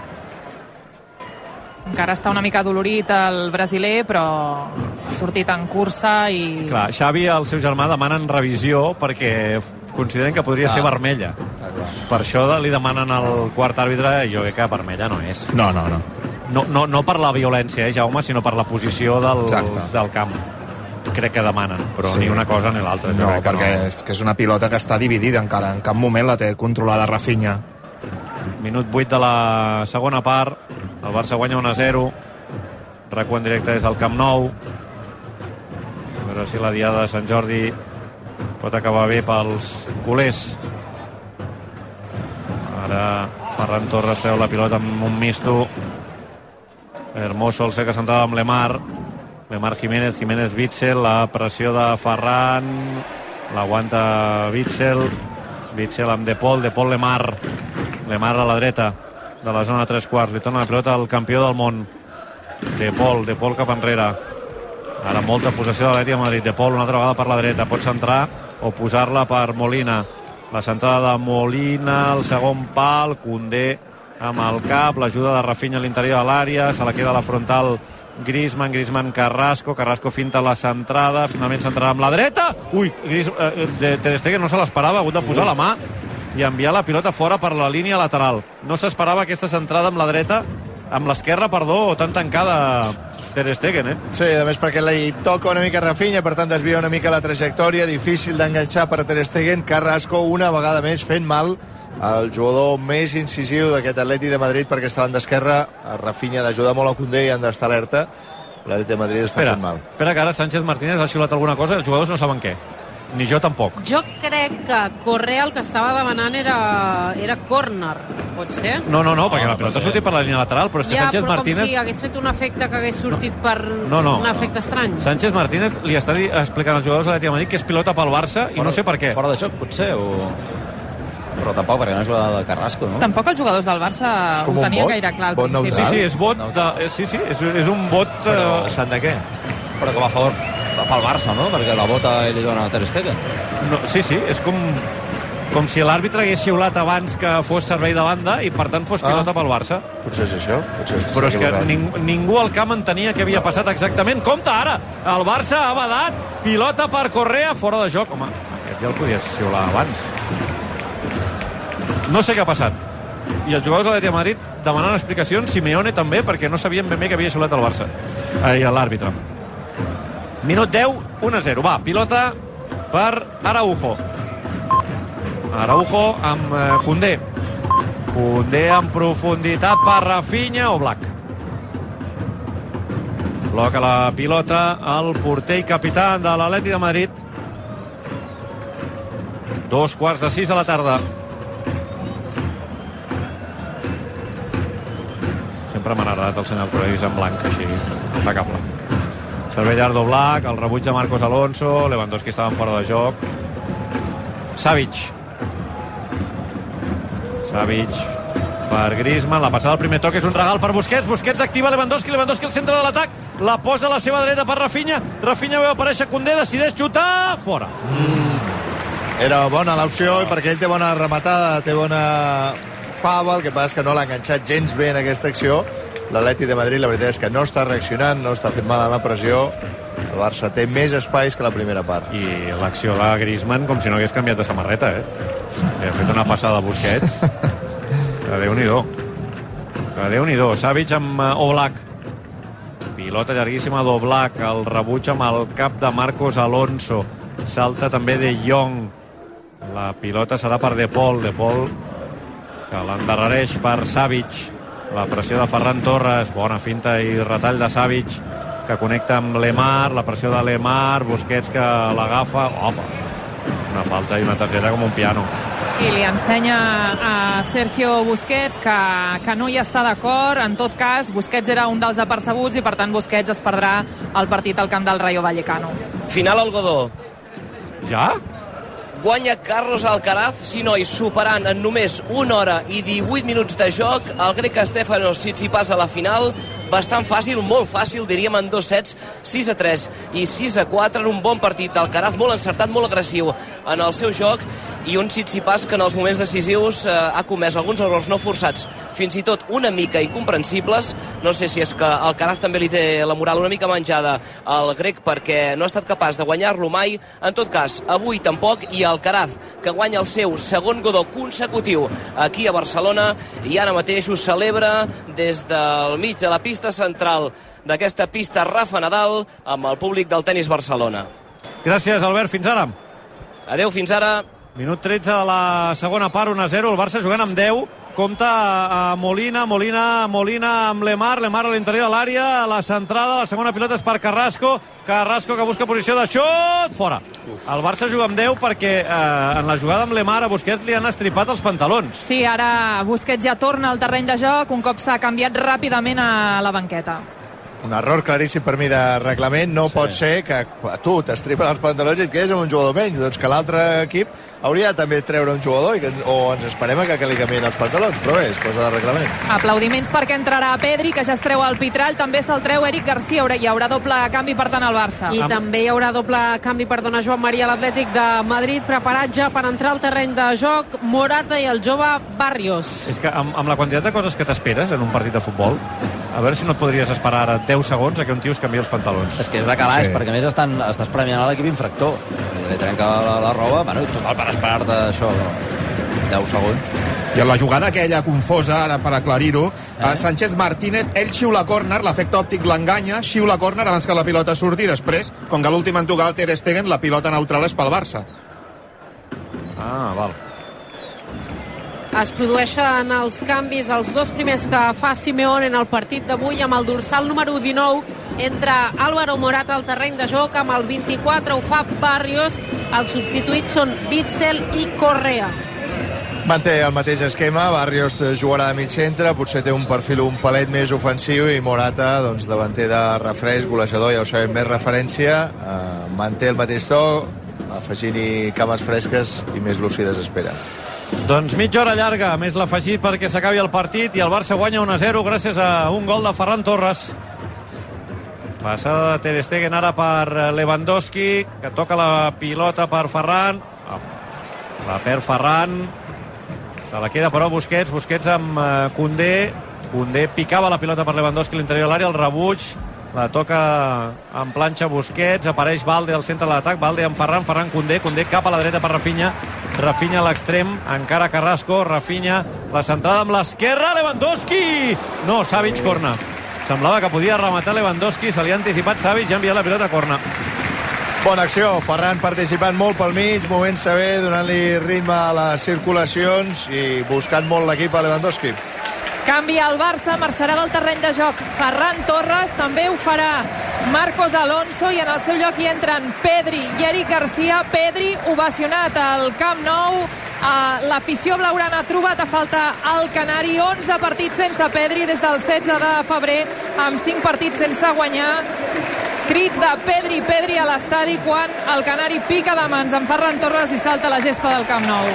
Encara està una mica adolorit el brasiler, però ha sortit en cursa i... Clar, Xavi i el seu germà demanen revisió perquè consideren que podria Ah. ser vermella. Per això li demanen al quart àrbitre, i jo crec que vermella no és. No, no, no. No, no, no per la violència, eh, Jaume, sinó per la posició del, Exacte. del camp. Crec que demanen, però Sí. ni una cosa ni l'altra. jo No, crec que perquè no. és, que és una pilota que està dividida encara. En cap moment la té controlada Rafinha. Minut vuit de la segona part, el Barça guanya un a zero, RAC u en directe des del Camp Nou. A veure si la diada de Sant Jordi pot acabar bé pels culers. Ara Ferran Torres treu la pilota amb un misto. Hermoso el seca centrada amb Lemar. Lemar Jiménez, Jiménez Witzel, la pressió de Ferran, l'aguanta Witzel, Witzel amb De Paul, De Paul Lemar, Lemar a la dreta de la zona tres quarts, li torna la pilota al campió del món, De Paul, De Paul cap enrere, ara molta possessió de l'Atlètic de Madrid, De Paul una altra vegada per la dreta, pot centrar o posar-la per Molina, la centrada de Molina, el segon pal, Koundé amb el cap, l'ajuda de Rafinha a l'interior de l'àrea, se la queda a la frontal Griezmann, Griezmann Carrasco, Carrasco finta la centrada, finalment centrada amb la dreta, ui, Gris, eh, de Ter Stegen no se l'esperava, ha hagut de posar la mà i enviar la pilota fora per la línia lateral, no s'esperava aquesta centrada amb la dreta, amb l'esquerra, perdó, tan tancada Ter Stegen, eh? Sí, a més perquè li toca una mica Rafinha, per tant desvia una mica la trajectòria, difícil d'enganxar per a Ter Stegen. Carrasco una vegada més fent mal el jugador més incisiu d'aquest Atlètic de Madrid, perquè està en d'esquerra, Rafinha d'ajudar molt a Koundé i han d'estar alerta. L'Atlètic de Madrid està Espera, fent mal. espera que ara Sánchez Martínez ha xiulat alguna cosa i els jugadors no saben què. Ni jo tampoc. Jo crec que Correa el que estava demanant era, era córner, pot ser? No, no, no, perquè la pilota ha sortit per la línia lateral, però és que ja, Sánchez però Martínez... com si hagués fet un efecte que hagués sortit no. per no, no. un efecte estrany. Sánchez Martínez li està explicant als jugadors de l'Atlètic de Madrid que és pilota pel Barça fora, i no sé per què. Fora de joc, potser, o... Però tampoc, perquè no és jugada de Carrasco, no? Tampoc els jugadors del Barça ho tenien gaire clar al principi. Sí, sí, és vot de, sí, sí, és, és un vot... Però, uh... de què? Però com a favor pel Barça, no? Perquè la vota i li dona a Ter Stegen. No, sí, sí, és com, com si l'àrbitre hagués xiulat abans que fos servei de banda i, per tant, fos pilota ah, pel Barça. Potser és això. Potser és Però és que ning, ningú al camp entenia què havia passat exactament. Compte ara! El Barça ha badat, pilota per Correa, fora de joc. Home, aquest ja el podies xiular abans. No sé què ha passat. I els jugadors de l'Atlètic de Madrid demanant explicacions, Simeone també, perquè no sabien ben bé que havia xiulat el Barça. I l'àrbitre. Minut deu, un a zero. Va, pilota per Araujo. Araujo amb eh, Koundé. Koundé en profunditat per Rafinha o Black. Bloca la pilota el porter i capità de l'Atlètic de Madrid. Dos quarts de sis de la tarda. Sempre m'ha agradat el senyal Flores en blanc, així, impecable. Servei d'Ardo Black, el rebuig de Marcos Alonso, Lewandowski estaven fora de joc. Savic. Savic per Griezmann, la passada del primer toc és un regal per Busquets, Busquets activa Lewandowski, Lewandowski al centre de l'atac, la posa a la seva dreta per Rafinha, Rafinha veu aparèixer Koundé, decideix xutar, fora. Mm. Era bona l'opció, perquè ell té bona rematada, té bona fava, el que passa és que no l'ha enganxat gens bé en aquesta acció. L'Atlètic de Madrid, la veritat és que no està reaccionant, no està fent mal a la pressió. El Barça té més espais que la primera part. I l'acció de Griezmann com si no hagués canviat de samarreta, eh? Ha fet una passada a Busquets. Que Déu-n'hi-do. Que Déu-n'hi-do. Savic amb Oblak. Pilota llarguíssima d'Oblak. El rebuig amb el cap de Marcos Alonso. Salta també de Jong. La pilota serà per De Paul. De Paul que l'endarrereix per Savic. La pressió de Ferran Torres, bona finta i retall de Savic, que connecta amb Lemar, la pressió de Lemar, Busquets que l'agafa, opa, una falta i una targeta com un piano. I li ensenya a Sergio Busquets que, que no hi està d'acord. En tot cas, Busquets era un dels apercebuts i per tant Busquets es perdrà el partit al camp del Rayo Vallecano. Final al Godó. Ja? Guanya Carlos Alcaraz, sí nois, superant en només una hora i divuit minuts de joc el grec Stefanos Tsitsipas a la final. Bastant fàcil, molt fàcil, diríem en dos sets, sis a tres i sis a quatre, en un bon partit. Alcaraz molt encertat, molt agressiu en el seu joc, i un Tsitsipas que en els moments decisius eh, ha comès alguns errors no forçats, fins i tot una mica incomprensibles. No sé si és que Alcaraz també li té la moral una mica menjada al grec perquè no ha estat capaç de guanyar-lo mai. En tot cas, avui tampoc, i Alcaraz, que guanya el seu segon Godó consecutiu aquí a Barcelona, i ara mateix ho celebra des del mig de la pista central d'aquesta pista Rafa Nadal amb el públic del Tenis Barcelona. Gràcies, Albert. Fins ara. Adeu, fins ara. Minut tretze de la segona part, un a zero. El Barça jugant amb deu. Compta a Molina, Molina, Molina amb Lemar, Lemar a l'interior de l'àrea, a la centrada, la segona pilota és per Carrasco, Carrasco que busca posició de xut, fora. El Barça juga amb deu perquè eh, en la jugada amb Lemar a Busquets li han estripat els pantalons. Sí, ara Busquets ja torna al terreny de joc, un cop s'ha canviat ràpidament a la banqueta. Un error claríssim per mi de reglament. No sí. Pot ser que a tu t'estripen els pantalons i et quedes amb un jugador menys. Doncs que l'altre equip hauria de també treure un jugador i que, o ens esperem que, que li canvien els pantalons. Però bé, és cosa de reglament. Aplaudiments perquè entrarà Pedri, que ja es treu el pitrall. També se'l treu Eric Garcia. Hi haurà doble canvi, per tant, al Barça. I Am... també hi haurà doble canvi per donar Joan Maria a l'Atlètic de Madrid. Preparatge per entrar al terreny de joc Morata i el jove Barrios. És que amb, amb la quantitat de coses que t'esperes en un partit de futbol, a veure si no et podries esperar ara deu segons a que un tio es canvia els pantalons. És que és de calaix, sí. Perquè a més estan, estàs premiant a l'equip infractor. Li trenca la, la roba, bueno, total per esperar-te això, deu segons. I en la jugada aquella confosa, ara per aclarir-ho, eh? Sánchez Martínez, ell xiula córner, l'efecte òptic l'enganya, xiula córner abans que la pilota surti, després, com que l'últim en tocar el Ter Stegen, la pilota neutral és pel Barça. Ah, val. Es produeixen els canvis, els dos primers que fa Simeone en el partit d'avui, amb el dorsal número dinou, Entra Álvaro Morata al terreny de joc, amb el vint-i-quatre ho fa Barrios, els substituïts són Witsel i Correa. Manté el mateix esquema, Barrios jugarà de mig centre, potser té un perfil un palet més ofensiu, i Morata, doncs, davanter de refresc, golejador, ja ho sabem, més referència, eh, manté el mateix to, afegint-hi cames fresques i més lúcides, espera. Doncs mitja hora llarga, més l'afegit perquè s'acabi el partit, i el Barça guanya un a zero gràcies a un gol de Ferran Torres. Passada de Ter Stegen ara per Lewandowski, que toca la pilota per Ferran. La perd Ferran. Se la queda però Busquets. Busquets amb Koundé. Koundé picava la pilota per Lewandowski a l'interior de l'àrea. El rebuig. La toca en planxa Busquets. Apareix Balde al centre de l'atac. Balde amb Ferran. Ferran Koundé. Koundé cap a la dreta per Rafinha. Rafinha a l'extrem. Encara Carrasco. Rafinha. La centrada amb l'esquerra. Lewandowski! No, Savic, corna. Semblava que podia rematar Lewandowski, se li ha anticipat Savic i ha enviat la pilota a corna. Bona acció, Ferran participant molt pel mig, movent-se bé, donant-li ritme a les circulacions i buscant molt l'equip a Lewandowski. Canvia el Barça, marxarà del terreny de joc Ferran Torres, també ho farà Marcos Alonso, i en el seu lloc hi entren Pedri i Eric Garcia. Pedri ovacionat al Camp Nou. Uh, l'afició blaugrana ha trobat a falta el Canari. Onze partits sense Pedri des del setze de febrer, amb cinc partits sense guanyar. Crits de Pedri, Pedri a l'estadi quan el Canari pica de mans amb Ferran Torres i salta la gespa del Camp Nou.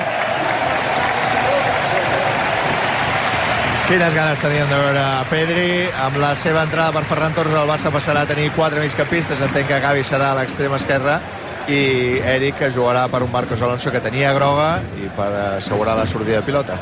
Quines ganes teníem de veure Pedri. Amb la seva entrada per Ferran Torres, el Barça passarà a tenir quatre migcampistes. Entenc que Gavi serà a l'extrem esquerra i Eric, que jugarà per un Marcos Alonso que tenia groga, i per assegurar la sortida de pilota.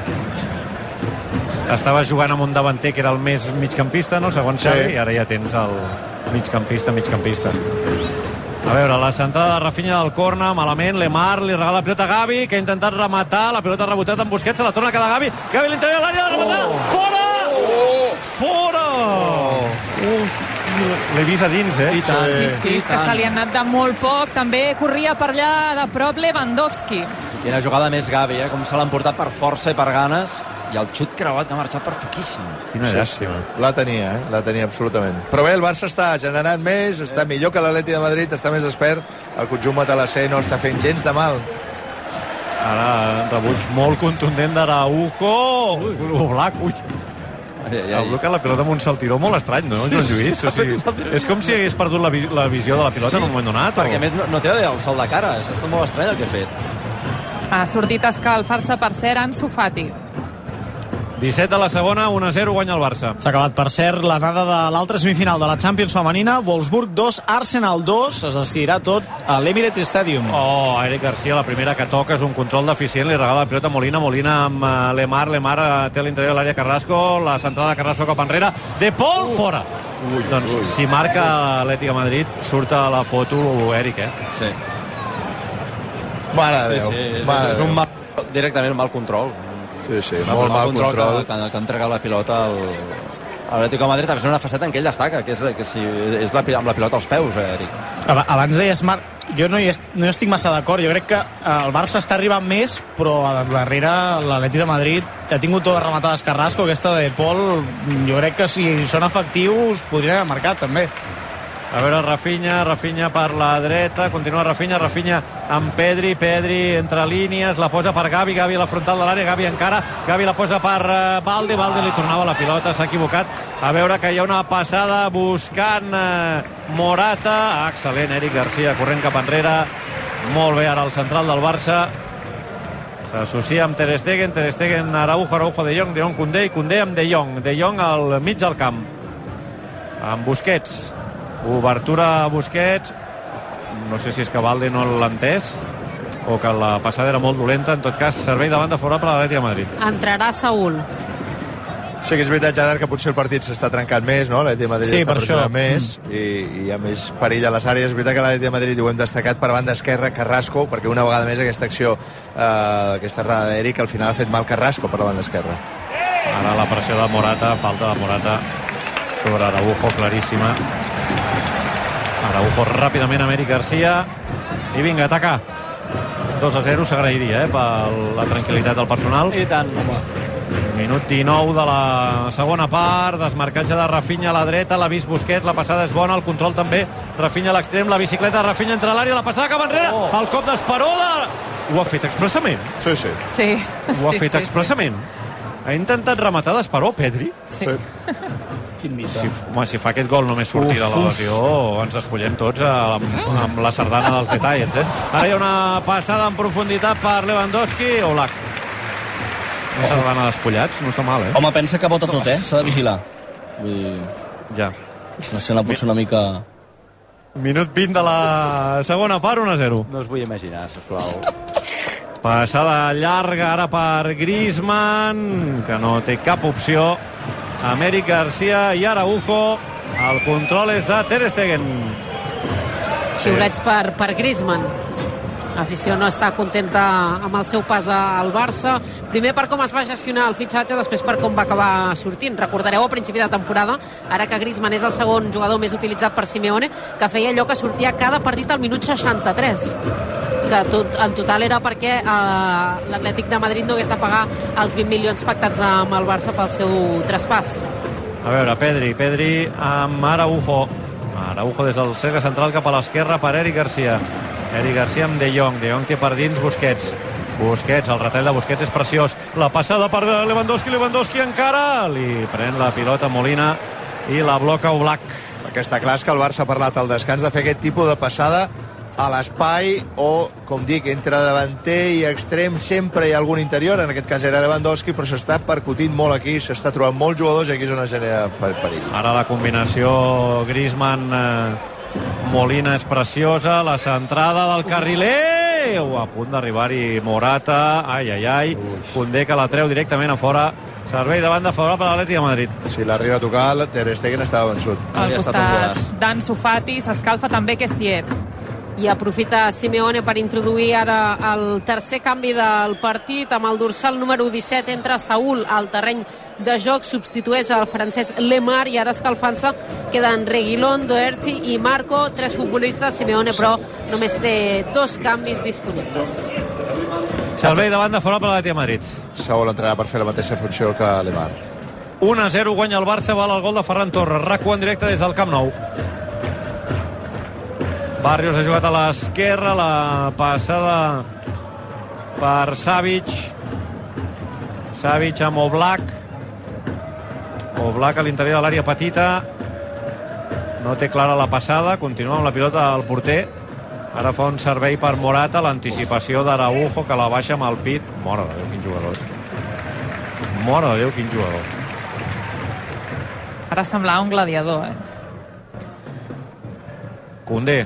Estaves jugant amb un davanter que era el més migcampista, no?, segons Xavi, sí. I ara ja tens el migcampista, migcampista. A veure, la centrada de Rafinha del corna, malament, Lemar li regala la pilota a Gavi, que ha intentat rematar, la pilota rebotat amb Busquets, se la torna a quedar Gavi, Gavi a l'interior de l'àrea, de rematar, oh! Fora! Oh! Fora! Oh! Uf! L'he vist a dins, eh? I tant. Sí, sí, és que se li ha anat de molt poc. També corria per allà de prop Lewandowski. Quina jugada més Gavi, eh? Com se l'han portat per força i per ganes. I el xut creuat que ha marxat per poquíssim. Quina llàstima. Sí, sí. La tenia, eh? La tenia absolutament. Però bé, el Barça està generant més, està millor que l'Atleti de Madrid, està més despert. El conjunt matalasser no està fent gens de mal. Ara, rebuig molt contundent d'Araujo. Ui, Oblak, ui. Ai, ai, ai. Ha blocat la pilota amb un saltiró molt estrany, no, Joan Lluís? O sigui, és com si hagués perdut la, vi la visió de la pilota, sí, en un moment donat. Perquè o... a més no, no té el sol de cara. És estat molt estrany el que ha fet. Ha sortit a escalfar-se, per cert, Ansu Fati. disset de la segona, un a zero guanya el Barça. S'ha acabat, per cert, l'anada de l'altra semifinal de la Champions femenina. Wolfsburg dos, Arsenal dos. Es decidirà tot a l'Emirates Stadium. Oh, Eric Garcia, la primera que toca és un control deficient, li regala la pilota a Molina, Molina amb uh, Lemar, Lemar uh, té a l'interior de l'àrea Carrasco, la centrada de Carrasco cap enrere, De Paul, uh. fora. Ui, doncs ui. Si marca l'Atlètic de Madrid, surt a la foto Eric, eh? Sí. Mare de sí, Déu. sí, és, Mare és un mal, directament mal control. Sí, sí, no, molt mal control. control. Que, que, que ha entregat la pilota al, a l'Atlético de Madrid. També és una faceta en què ell destaca, que és, que si, és la, amb la pilota als peus, eh, Eric. Abans deies, Marc, jo no hi, est, no hi estic massa d'acord. Jo crec que el Barça està arribant més, però darrere l'Atlètic de Madrid ha tingut totes rematades Carrasco. Aquesta de Paul, jo crec que si són efectius podrien haver marcat també. A veure, Rafinha, Rafinha per la dreta, continua Rafinha, Rafinha amb Pedri, Pedri entre línies, la posa per Gavi, Gavi a la frontal de l'àrea, Gavi encara, Gavi la posa per uh, Balde, Balde li tornava la pilota, s'ha equivocat. A veure que hi ha una passada buscant uh, Morata, ah, excel·lent, Eric Garcia corrent cap enrere, molt bé ara el central del Barça, s'associa amb Ter Stegen, Ter Stegen, Araujo, Araujo, De Jong, De Jong, Koundé, i Koundé amb De Jong, De Jong al mig del camp, amb Busquets. Obertura a Busquets, no sé si és que Balde no l'ha entès o que la passada era molt dolenta. En tot cas, servei de banda favorable a l'Atlètic de Madrid. Entrarà Saúl. Sí que és veritat, Gerard, que potser el partit s'està trencant més, no? L'Atlètic de Madrid sí, està pressionant més mm. i, i hi ha més perill a les àrees. És veritat que l'Atlètic de Madrid ho hem destacat per banda esquerra, Carrasco, perquè una vegada més aquesta acció, eh, aquesta errada d'Eric, al final ha fet mal Carrasco per la banda esquerra. Ara la pressió de Morata, falta de Morata sobre Araujo, claríssima. Araujo ràpidament amb Eric Garcia i vinga, atacar. Dos a zero s'agrairia, eh, per la tranquil·litat del personal. I tant. Home. Minut dinou de la segona part, desmarcatge de Rafinha a la dreta, l'ha vist Busquets, la passada és bona, el control també, Rafinha a l'extrem, la bicicleta de Rafinha entre l'àrea, la passada cap enrere, oh. el cop d'Esperola, ho ha fet expressament. Sí, sí. Sí. Ho ha sí, fet sí, expressament. Sí. Ha intentat rematar d'Esperó, Pedri? Sí. sí. Quin mite. Si, home, si fa aquest gol només sortir de la lesió, ens despullem tots amb, amb la sardana dels detalls, eh? Ara hi ha una passada en profunditat per Lewandowski, Oblak. Una sardana despullats, no està mal, eh? Home, pensa que bota tot, eh? S'ha de vigilar. Vull dir... Ja. L'escena potser una mica... Minut vint de la segona part, un a zero. No us vull imaginar, sisplau. Passada llarga ara per Griezmann, que no té cap opció. Améric Garcia i Araujo. El control és de Ter Stegen. Xiulets per, per Griezmann. L'afició no està contenta amb el seu pas al Barça. Primer per com es va gestionar el fitxatge, després per com va acabar sortint. Recordareu a principi de temporada, ara que Griezmann és el segon jugador més utilitzat per Simeone, que feia allò que sortia cada partit al minut seixanta-tres. Que tot, en total era perquè eh, l'Atlètic de Madrid no hagués de pagar els vint milions pactats amb el Barça pel seu traspàs. A veure, Pedri, Pedri amb Araujo. Araujo des del cercle central cap a l'esquerra per Eric Garcia. Eric Garcia amb De Jong. De Jong té per dins Busquets. Busquets, el retall de Busquets és preciós. La passada per Lewandowski, Lewandowski encara. Li pren la pilota Molina i la bloca Oblak. Aquesta clar és que el Barça ha parlat al descans de fer aquest tipus de passada a l'espai o, com dic, entre davanter i extrem sempre hi ha algun interior, en aquest cas era Lewandowski, però s'està percutint molt aquí, s'està trobant molts jugadors i aquí és on es genera perill. Ara la combinació Griezmann eh, Molina és preciosa, la centrada del carriler, oh, a punt d'arribar-hi Morata, ai, ai, ai, Koundé que la treu directament a fora. Servei de banda favorable per l'Atlètic de Madrid. Si l'arriba a tocar, Ter Stegen estava vençut. Al costat d'Ansu Fati s'escalfa també Kessier. I aprofita Simeone per introduir ara el tercer canvi del partit amb el dorsal número disset entra Saúl al terreny de joc, substitueix el francès Lemar i ara escalfant-se queden Reguilón, Doherty i Marco, tres futbolistes. Simeone però només té dos canvis disponibles. Servei de banda favorable per l'Atlètic de Madrid. Saúl entrarà per fer la mateixa funció que Lemar. un a zero guanya el Barça, val el gol de Ferran Torres. R A C u en directe des del Camp Nou. Barrios ha jugat a l'esquerra, la passada per Savic. Savic amb Oblak. Oblak a l'interior de l'àrea petita. No té clara la passada, continua amb la pilota del porter. Ara fa un servei per Morata, l'anticipació d'Araujo, que la baixa amb el pit. Mare de Déu, quin jugador. Mare de Déu, quin jugador. Ara semblava un gladiador, eh? Koundé.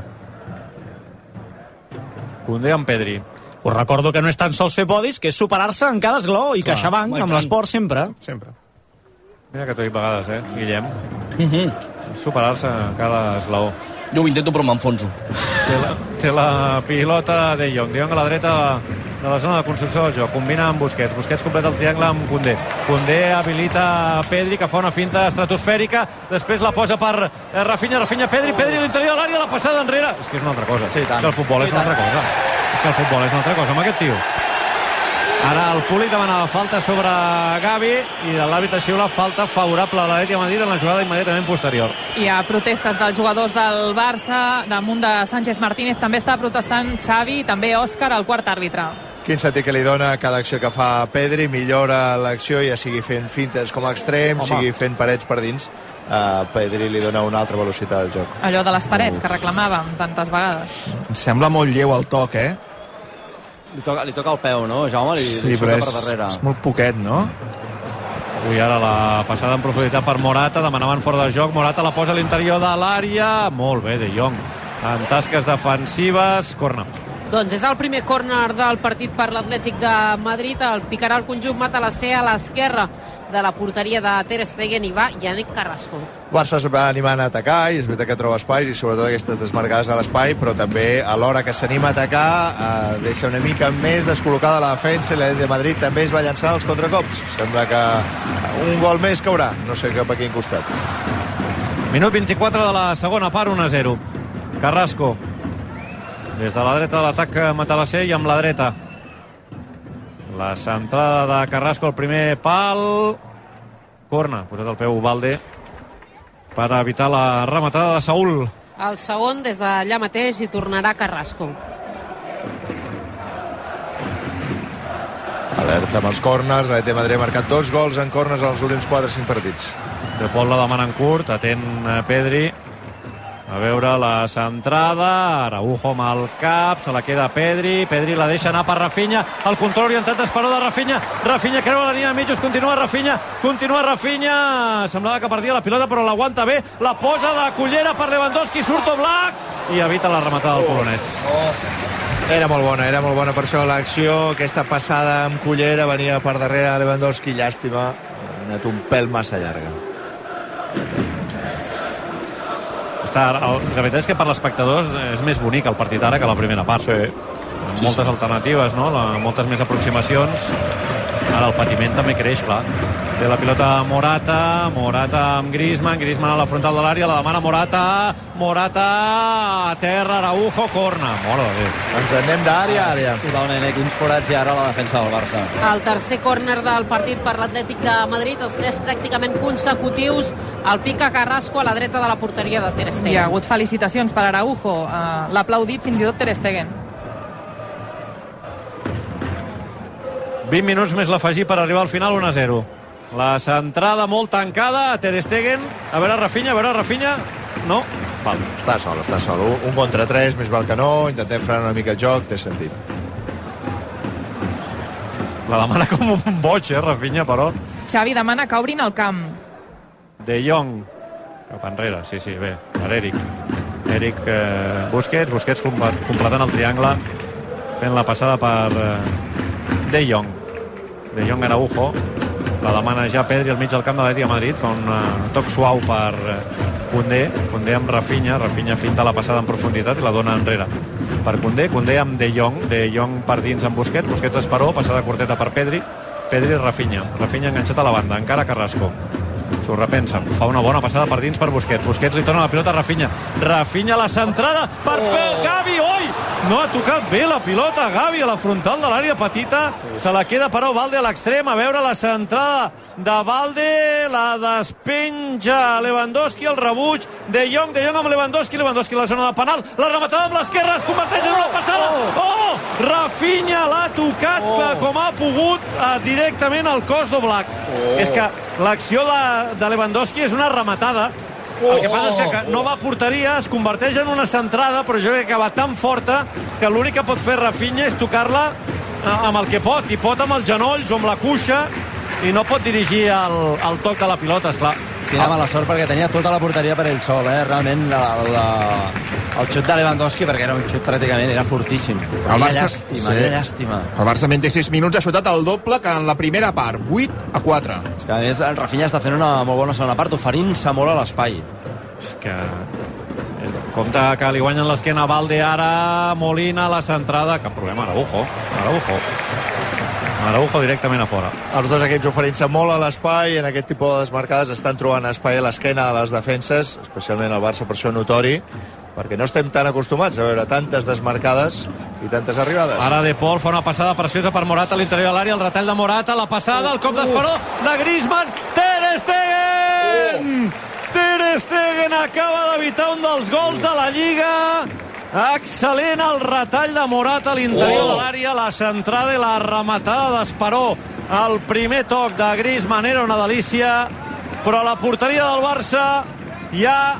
Koundé amb Pedri. Us recordo que no és tan sols fer podis, que és superar-se en cada esglaó i CaixaBank, amb l'esport sempre. Sempre. Mira que t'ho dic vegades, eh, Guillem? Mm -hmm. Superar-se en cada esglaó. Jo ho intento, però m'enfonso. Té la, té la pilota De Jong. De Jong a la dreta de la zona de construcció del joc. Combina amb Busquets. Busquets completa el triangle amb Koundé. Koundé habilita Pedri, que fa una finta estratosfèrica. Després la posa per Rafinha. Rafinha, Pedri, Pedri a l'interior de l'àrea, la passada enrere. És que és una altra cosa. Sí, tant. És que el futbol és una altra cosa. És que el futbol és una altra cosa amb aquest tio. Ara el públic demanava falta sobre Gavi i l'àrbitre xiula falta favorable a l'Atlètic de Madrid en la jugada immediatament posterior. Hi ha protestes dels jugadors del Barça, damunt de Sánchez Martínez també està protestant Xavi i també Òscar, el quart àrbitre. Quin sentit que li dona cada acció que fa Pedri, millora l'acció, ja sigui fent fintes com a extrem, Home. sigui fent parets per dins. Uh, Pedri li dona una altra velocitat al joc. Allò de les parets que reclamàvem tantes vegades. Em sembla molt lleu el toc, eh? Li toca, li toca el peu, no, Jaume? Li, sí, li però és, per darrere. és molt poquet, no? Avui ara la passada en profunditat per Morata, demanaven fora de joc, Morata la posa a l'interior de l'àrea, molt bé De Jong en tasques defensives, corna. Doncs és el primer córner del partit per l'Atlètic de Madrid, el picarà el conjunt Matalassé a l'esquerra de la porteria de Ter Stegen i va Yannick Carrasco. Barça es va animant a atacar i és veritat que troba espais i sobretot aquestes desmarcades a l'espai, però també a l'hora que s'anima a atacar eh, deixa una mica més descol·locada la defensa i l'Atlètic de Madrid també es va llançar als contracops. Sembla que un gol més caurà, no sé cap a quin costat. Minut vint-i-quatre de la segona part, un a zero. Carrasco des de la dreta de l'atac Matalassé i amb la dreta La centrada de Carrasco al primer pal. Corna, posat el peu Valde per evitar la rematada de Saúl. El segon des d'allà mateix i tornarà Carrasco. Alerta amb els corners. L'Atlètic de Madrid ha marcat dos gols en corners als últims quatre cinc partits. De Pol la demana en curt, atent Pedri. A veure la centrada, Araujo amb el cap, se la queda Pedri, Pedri la deixa anar per Rafinha, el control orientat d'Esperó de Rafinha, Rafinha creua la línia de mitjos, continua Rafinha, continua Rafinha, semblava que perdia la pilota però l'aguanta bé, la posa de cullera per Lewandowski, surt Oblak i evita la rematada del polonès. Oh. Era molt bona, era molt bona per això l'acció, aquesta passada amb cullera venia per darrere Lewandowski, llàstima, ha anat un pèl massa llarga. Està, la veritat és que per l'espectadors és més bonic el partit ara que la primera part. Sí. Amb moltes alternatives, no? La, moltes més aproximacions. Ara el patiment també creix, clar. Té la pilota Morata, Morata amb Griezmann, Griezmann a la frontal de l'àrea, la demana Morata, Morata a terra, Araujo, corna. Mora de Déu. Ens anem d'àrea a àrea. Totalment, eh? Quins forats hi ha ara a la defensa del Barça. El tercer córner del partit per l'Atlètic de Madrid, els tres pràcticament consecutius, el pica Carrasco a la dreta de la porteria de Ter Stegen. Hi ha hagut felicitacions per Araujo, uh, l'ha aplaudit fins i tot Ter Stegen. vint minuts més l'afegir per arribar al final, un a zero. La centrada molt tancada a Ter Stegen. A veure Rafinha, a veure Rafinha. No? Val. Està sol, està sol. Un, un contra tres, més val que no. Intentem frenar una mica el joc, té sentit. La demana com un boig, eh, Rafinha, però. Xavi demana que obrin el camp. De Jong. Cap enrere, sí, sí, bé. Per Eric. Eric eh, Busquets. Busquets completant el triangle. Fent la passada per eh, De Jong. De Jong Araujo. La demana ja Pedri al mig del camp de l'Atlètic de Madrid. Fa un uh, toc suau per uh, Koundé. Koundé amb Rafinha. Rafinha finta la passada en profunditat i la dona enrere per Koundé. Koundé amb De Jong. De Jong per dins amb Busquets. Busquets Esperó. Passada curteta per Pedri. Pedri Rafinha. Rafinha enganxat a la banda. Encara Carrasco. S'ho repensa. Fa una bona passada per dins per Busquets. Busquets li torna la pilota a Rafinha. Rafinha la centrada per oh. Gavi. Oi! No ha tocat bé la pilota Gavi a la frontal de l'àrea petita. Se la queda però Valde a l'extrem. A veure la centrada de Valde. La despenja Lewandowski, el rebuig. De Jong, De Jong amb Lewandowski. Lewandowski a la zona de penal. La rematada amb l'esquerra es converteix en una passada. Oh! Rafinha l'ha tocat oh. com ha pogut eh, directament al cos d'Oblak. Oh. És que l'acció de, de Lewandowski és una rematada. Oh, el que passa és que no va a porteria, es converteix en una centrada, però jo crec que va tan forta que l'únic que pot fer Rafinha és tocar-la amb el que pot, i pot amb els genolls o amb la cuixa, i no pot dirigir el, el toc de la pilota, esclar. Quina mala sort, perquè tenia tota la porteria per ell sol, eh? Realment la, la, el xut de Lewandowski, perquè era un xut pràcticament, era fortíssim. El Barça, llàstima, sí. era llàstima. El Barça menys sis minuts ha xutat el doble que en la primera part, vuit a quatre. És que a més el Rafinha està fent una molt bona segona part, oferint-se molt a l'espai. És que... Compte que li guanyen l'esquena a Valde ara, Molina, la centrada, cap problema, Araujo, Araujo. Araujo directament a fora. Els dos equips oferint-se molt a l'espai, en aquest tipus de desmarcades estan trobant espai a l'esquena de les defenses, especialment el Barça per això notori, perquè no estem tan acostumats a veure tantes desmarcades i tantes arribades. Ara De Paul fa una passada preciosa per Morata a l'interior de l'àrea, el retall de Morata, la passada, el cop d'Esperó de Griezmann, Ter Stegen! Ter Stegen acaba d'evitar un dels gols de la Lliga. Excel·lent el retall de Morata a l'interior oh. de l'àrea, la centrada i la rematada d'Esperó. El primer toc de Griezmann era una delícia, però a la porteria del Barça hi ha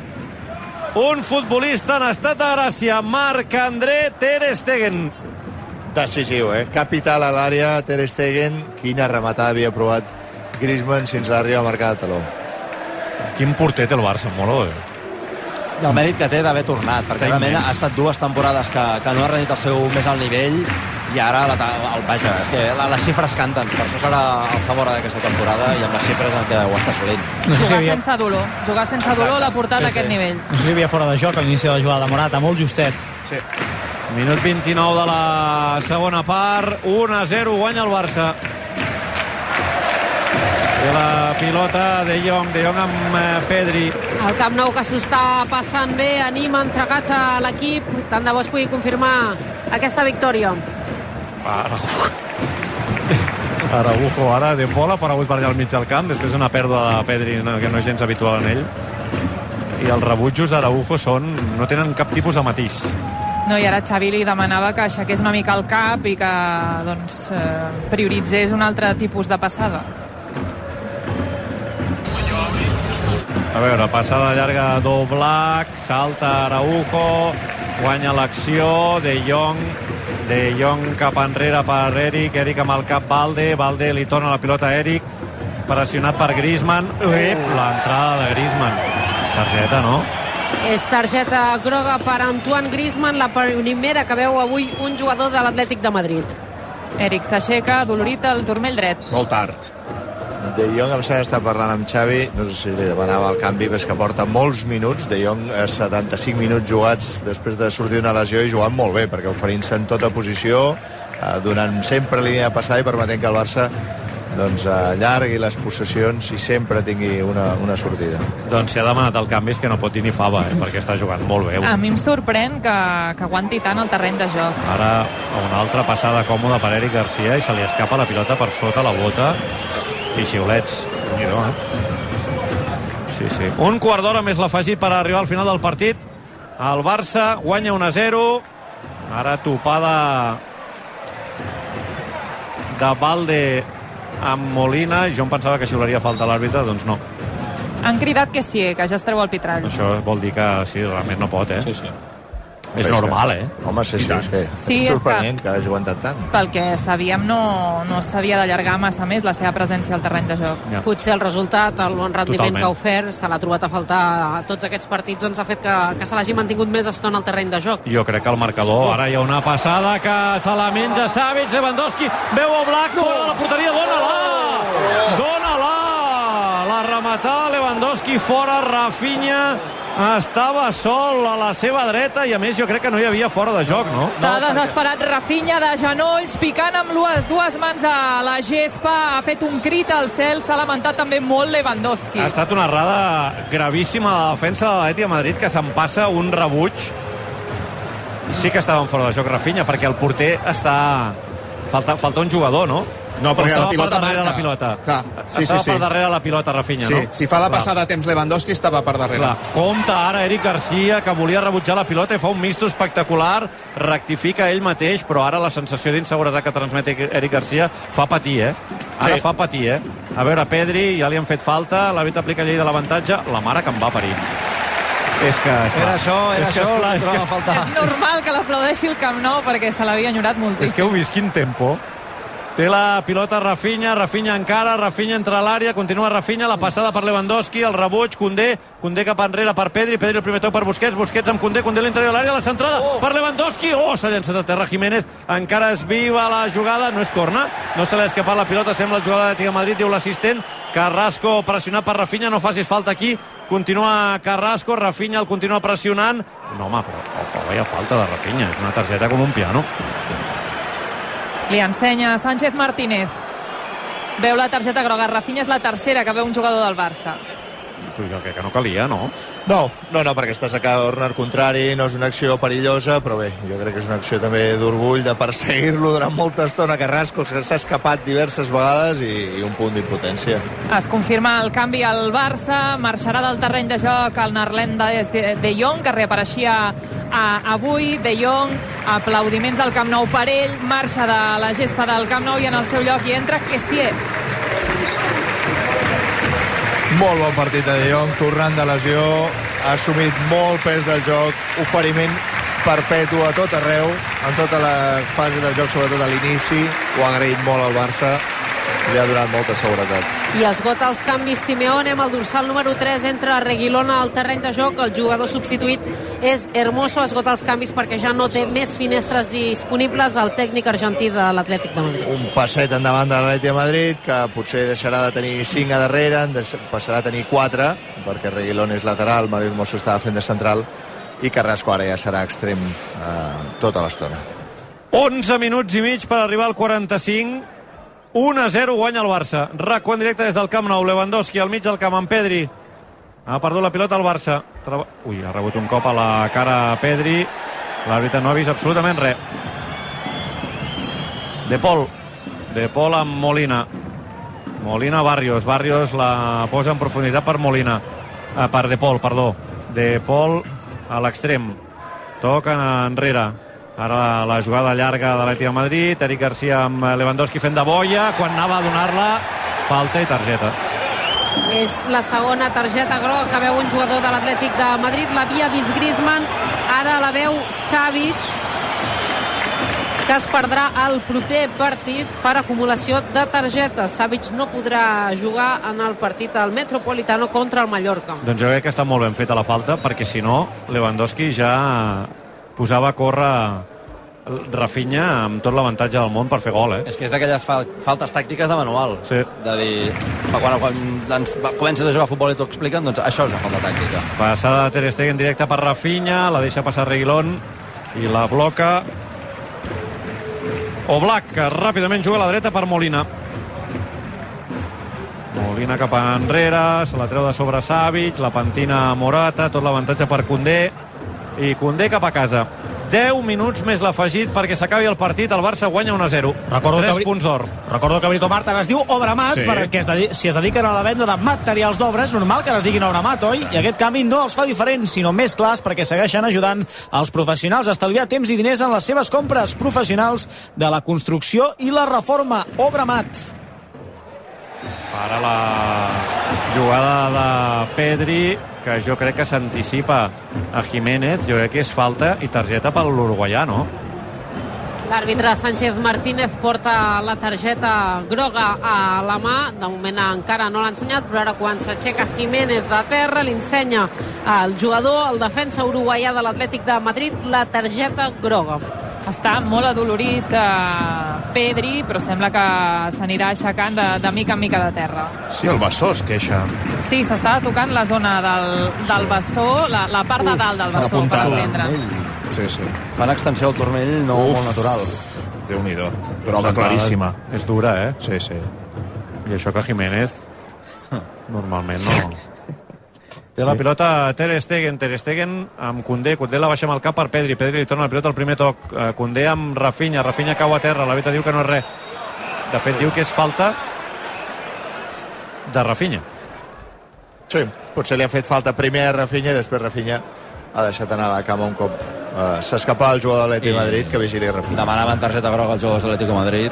un futbolista en estat de gràcia, Marc-André Ter Stegen. Decisiu, eh? Capital a l'àrea, Ter Stegen. Quina rematada havia provat Griezmann si ens l'arriba a marcar el taló. Quin porter té el Barça, molt bé. I el mèrit que té d'haver tornat, perquè realment ha estat dues temporades que, que no ha rendit el seu més alt nivell, i ara la, el, vaja, és que la, les xifres canten, per això serà el favor d'aquesta temporada i amb les xifres en què ho està assolint. No sé si jugar havia... sense dolor, jugar sense dolor l'ha portat sí, a aquest sí. nivell. No sé si hi havia fora de joc a l'inici de la jugada de Morata, molt justet. Sí. Minut vint-i-nou de la segona part, un a zero, guanya el Barça. I la pilota de Jong, de Jong amb eh, Pedri. El Camp Nou que s'ho està passant bé, anima entregats a l'equip. Tant de bo es pugui confirmar aquesta victòria. Araujo. Araujo ara, De Paul ha aparegut per allà al mig del camp, després d'una pèrdua de Pedri que no és gens habitual en ell. I els rebutjos d'Araujo són, no tenen cap tipus de matís. No, i ara Xavi li demanava que aixequés una mica el cap i que doncs, eh, prioritzés un altre tipus de passada. A veure, passada llarga d'Oblak, salta Araujo, guanya l'acció, De Jong, De Jong cap enrere per Eric, Eric amb el cap Valde, Valde li torna la pilota a Eric, pressionat per Griezmann, Uep, l'entrada de Griezmann, targeta, no? És targeta groga per Antoine Griezmann, la primera que veu avui un jugador de l'Atlètic de Madrid. Eric s'aixeca, dolorit al turmell dret. Molt tard. De Jong em sembla estar parlant amb Xavi, no sé si li demanava el canvi, però és que porta molts minuts. De Jong, setanta-cinc minuts jugats després de sortir una lesió i jugant molt bé, perquè oferint-se en tota posició, eh, donant sempre línia de passada i permetent que el Barça doncs, allargui les possessions i sempre tingui una, una sortida. Doncs si ha demanat el canvi és que no pot dir ni fava, eh, perquè està jugant molt bé. A mi em sorprèn que, que aguanti tant el terreny de joc. Ara una altra passada còmoda per Eric Garcia i se li escapa la pilota per sota la bota i xiulets. Eh? Sí, sí. Un quart d'hora més l'afegit per arribar al final del partit. El Barça guanya un a zero. Ara topada de Valde amb Molina, i jo em pensava que xiularia falta l'àrbitre, doncs no. Han cridat que sí, que ja es treu el pitrall. Això vol dir que sí, realment no pot, eh? Sí, sí. És normal, eh? Home, sí, sí, és que Sí, és és sorprenent que- que hagi aguantat tant. Pel que sabíem, no, no s'havia d'allargar massa més la seva presència al terreny de joc. Ja. Potser el resultat, el bon rendiment Totalment. que ha ofert, se l'ha trobat a faltar a tots aquests partits, doncs ha fet que, que se l'hagi mantingut més estona al terreny de joc. Jo crec que el marcador, ara hi ha una passada que se la menja Savic, Lewandowski, veu Oblak, fora de la porteria, dóna-la! Dóna-la! La rematada Lewandowski fora, Rafinha estava sol a la seva dreta i a més jo crec que no hi havia fora de joc, no? S'ha no, desesperat Rafinha de genolls, picant amb les dues mans a la gespa, ha fet un crit al cel, s'ha lamentat també molt Lewandowski. Ha estat una errada gravíssima a la defensa de l'Atlètic de Madrid, que se'n passa un rebuig. Sí que estava en fora de joc Rafinha, perquè el porter està... Falta, falta un jugador, no? No, perquè estava la pilota per darrere marca. la pilota. Clar, sí, estava sí, sí. per darrere la pilota Rafinha, Sí, no? si fa la Clar. passada a temps Lewandowski estava per darrere. Clar. Compte ara Eric Garcia, que volia rebutjar la pilota i fa un misto espectacular, rectifica ell mateix, però ara la sensació d'inseguretat que transmet Eric Garcia fa patir, eh? Ara Sí. fa patir, eh? A veure, Pedri, ja li han fet falta, l'àrbitre aplica llei de l'avantatge, la mare que em va parir. És que, esclar, Era això, era és que, això, esclar, el és que que, trobava a faltar. És normal que l'aplaudeixi el Camp Nou perquè se l'havia enyorat és que moltíssim. heu vist quin tempo. Té la pilota Rafinha, Rafinha encara, Rafinha entra a l'àrea, continua Rafinha, la passada per Lewandowski, el rebuig, Koundé, Koundé cap enrere per Pedri, Pedri el primer toc per Busquets, Busquets amb Koundé, Koundé a l'interior de l'àrea, la centrada oh. per Lewandowski, oh, s'ha llançat a terra Jiménez, encara es viva la jugada, no és corna, no se li ha escapat la pilota, sembla el jugador de Madrid, diu l'assistent, Carrasco pressionat per Rafinha, no facis falta aquí, continua Carrasco, Rafinha el continua pressionant, no home, però, però veia falta de Rafinha, és una targeta com un piano. Li ensenya Sánchez Martínez. Veu la targeta groga. Rafinha és la tercera que veu un jugador del Barça. Jo crec que no calia, no? No, no, no, perquè estàs a corner contrari, no és una acció perillosa, però bé, jo crec que és una acció també d'orgull de perseguir-lo durant molta estona. Carrasco s'ha escapat diverses vegades i, i un punt d'impotència. Es confirma el canvi al Barça, marxarà del terreny de joc el neerlandès de, de Jong, que reapareixia a, avui. De Jong, aplaudiments del Camp Nou per ell, marxa de la gespa del Camp Nou i en el seu lloc hi entra Kessié. Molt bon partit de De Jong, tornant de lesió, ha assumit molt pes del joc, oferiment perpetu a tot arreu, en totes les fases del joc, sobretot a l'inici, ho ha agraït molt al Barça, li ha donat molta seguretat. I esgota els canvis Simeone amb el dorsal número tres, entra Reguilón al terreny de joc, el jugador substituït és Hermoso, esgota els canvis perquè ja no té més finestres disponibles el tècnic argentí de l'Atlètic de Madrid. Un passet endavant de l'Atlètic de Madrid, que potser deixarà de tenir cinc a darrere, en deix- passarà a tenir quatre, perquè Reguilón és lateral, Mario Hermoso estava fent de central, i Carrasco ara ja serà extrem eh, tota l'estona. onze minuts i mig per arribar al quaranta-cinc. un a zero guanya el Barça. Racó en directe des del Camp Nou. Lewandowski al mig del camp amb Pedri. Ha perdut la pilota al Barça. Traba... Ui, ha rebut un cop a la cara a Pedri. L'àrbitre no ha vist absolutament res. De Paul. De Paul amb Molina. Molina, Barrios. Barrios la posa en profunditat per Molina. Ah, per De Paul, perdó. De Paul a l'extrem. Toca enrere. Ara la jugada llarga de l'Atlètic de Madrid. Eric Garcia amb Lewandowski fent de boia. Quan anava a donar-la, falta i targeta. És la segona targeta groga que veu un jugador de l'Atlètic de Madrid. L'havia vist Griezmann, ara la veu Savic, que es perdrà el proper partit per acumulació de targetes. Savic no podrà jugar en el partit al Metropolitano contra el Mallorca. Doncs jo crec que està molt ben feta la falta, perquè si no, Lewandowski ja posava a córrer Rafinha amb tot l'avantatge del món per fer gol, eh? És que és d'aquelles fal faltes tàctiques de manual. Sí. De dir, quan, quan ens, comences a jugar a futbol i t'ho expliquen, doncs això és una falta tàctica. Passada de Ter Stegen directa per Rafinha, la deixa passar Reguilón i la bloca Oblak, que ràpidament juga a la dreta per Molina. Molina cap enrere, se la treu de sobre Savic, la pentina Morata, tot l'avantatge per Koundé, i Koundé cap a casa. deu minuts més l'afegit perquè s'acabi el partit. El Barça guanya un a zero. Recordo tres que, punts d'or. Recordo que Bricomart ara es diu Obramat, Sí. perquè es dedi si es dediquen a la venda de materials d'obra, és normal que es diguin Obramat, oi? I aquest canvi no els fa diferents, sinó més clars, perquè segueixen ajudant els professionals a estalviar temps i diners en les seves compres. Professionals de la construcció i la reforma. Obramat. Ara la jugada de Pedri, que jo crec que s'anticipa a Jiménez. Jo crec que és falta i targeta per l'uruguaià, no? L'àrbitre Sánchez Martínez porta la targeta groga a la mà. De moment encara no l'ha ensenyat, però ara quan s'aixeca Jiménez de terra l'ensenya al jugador, el defensa uruguaià de l'Atlètic de Madrid, la targeta groga. Està molt adolorit eh, Pedri, però sembla que s'anirà aixecant de, de mica en mica de terra. Sí, el bessó es queixa. Sí, s'estava tocant la zona del, del bessó, la, la part de dalt del bessó, per entendre'ns. Sí, sí. Fan extensió al turmell no Uf, molt natural. Déu-n'hi-do. Groga claríssima. És dura, eh? Sí, sí. I això que Jiménez normalment no... Té la pilota Ter Stegen, Ter Stegen amb Koundé, Koundé la baixa amb el cap per Pedri, Pedri li torna la pilota al primer toc, uh, Koundé amb Rafinha, Rafinha cau a terra, l'àrbitre diu que no és res, de fet diu que és falta de Rafinha. Sí, potser li ha fet falta primer a Rafinha i després Rafinha ha deixat anar a la cama un cop uh, s'escapa el jugador de l'Atlètic de Madrid, que vigili Rafinha. Demanaven targeta groga als jugadors de l'Atlètic de Madrid.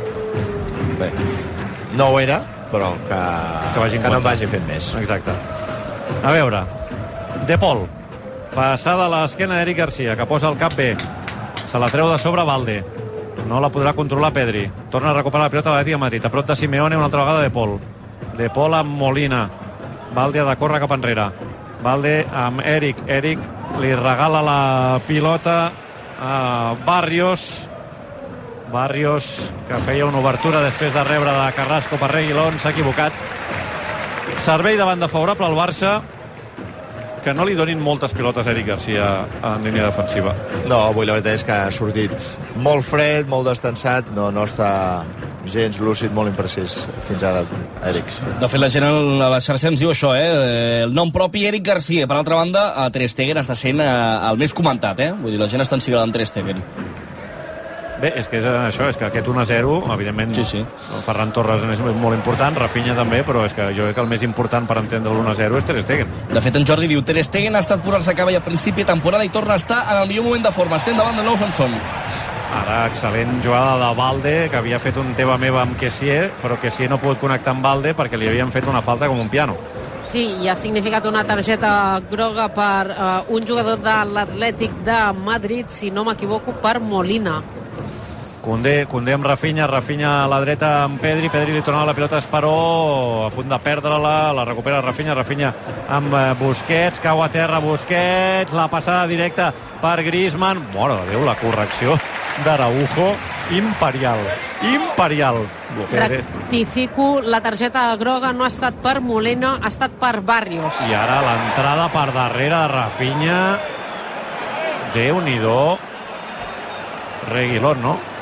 Bé, no ho era, però que, que, vagi que no en vagi fent més. Exacte. A veure, De Paul, passada a l'esquena d'Eric Garcia, que posa el cap bé, se la treu de sobre Valde, no la podrà controlar Pedri, torna a recuperar la pilota de l'Atlètic de Madrid, a prop de Simeone, una altra vegada De Paul, De Paul amb Molina, Valde ha de córrer cap enrere, Valde amb Eric, Eric li regala la pilota a Barrios, Barrios que feia una obertura després de rebre de Carrasco per Reguilón, s'ha equivocat. Servei de banda favorable al Barça, que no li donin moltes pilotes a Eric Garcia en línia defensiva. No, avui la veritat és que ha sortit molt fred, molt destensat, no, no està gens lúcid, molt imprecís fins ara, Eric. De fet, la gent a la xarxa ens diu això, eh? El nom propi Eric Garcia. Per altra banda, a Ter Stegen està sent eh, el més comentat, eh? Vull dir, la gent està ensigalant Ter Stegen. Bé, és que és això, és que aquest un a zero, evidentment, sí, sí. Ferran Torres és molt important, Rafinha també, però és que jo crec que el més important per entendre l'un a zero és Ter Stegen. De fet, en Jordi diu, Ter Stegen ha estat posar-se a cavall a principi de temporada i torna a estar en el millor moment de forma. Estem davant de nou Samson. Ara, excel·lent jugada de Valde, que havia fet un teva meva amb Kessier, però Kessier no ha pogut connectar amb Valde perquè li havien fet una falta com un piano. Sí, i ha significat una targeta groga per uh, un jugador de l'Atlètic de Madrid, si no m'equivoco, per Molina. Koundé, Koundé amb Rafinha, Rafinha a la dreta amb Pedri, Pedri li tornava la pilota a Esperó, a punt de perdre-la, la recupera Rafinha, Rafinha amb Busquets, cau a terra Busquets, la passada directa per Griezmann, mare de Déu, la correcció d'Araujo, imperial, imperial. Rectifico, la targeta groga no ha estat per Molina, ha estat per Barrios. I ara l'entrada per darrere de Rafinha, Déu-n'hi-do, Reguilón, no?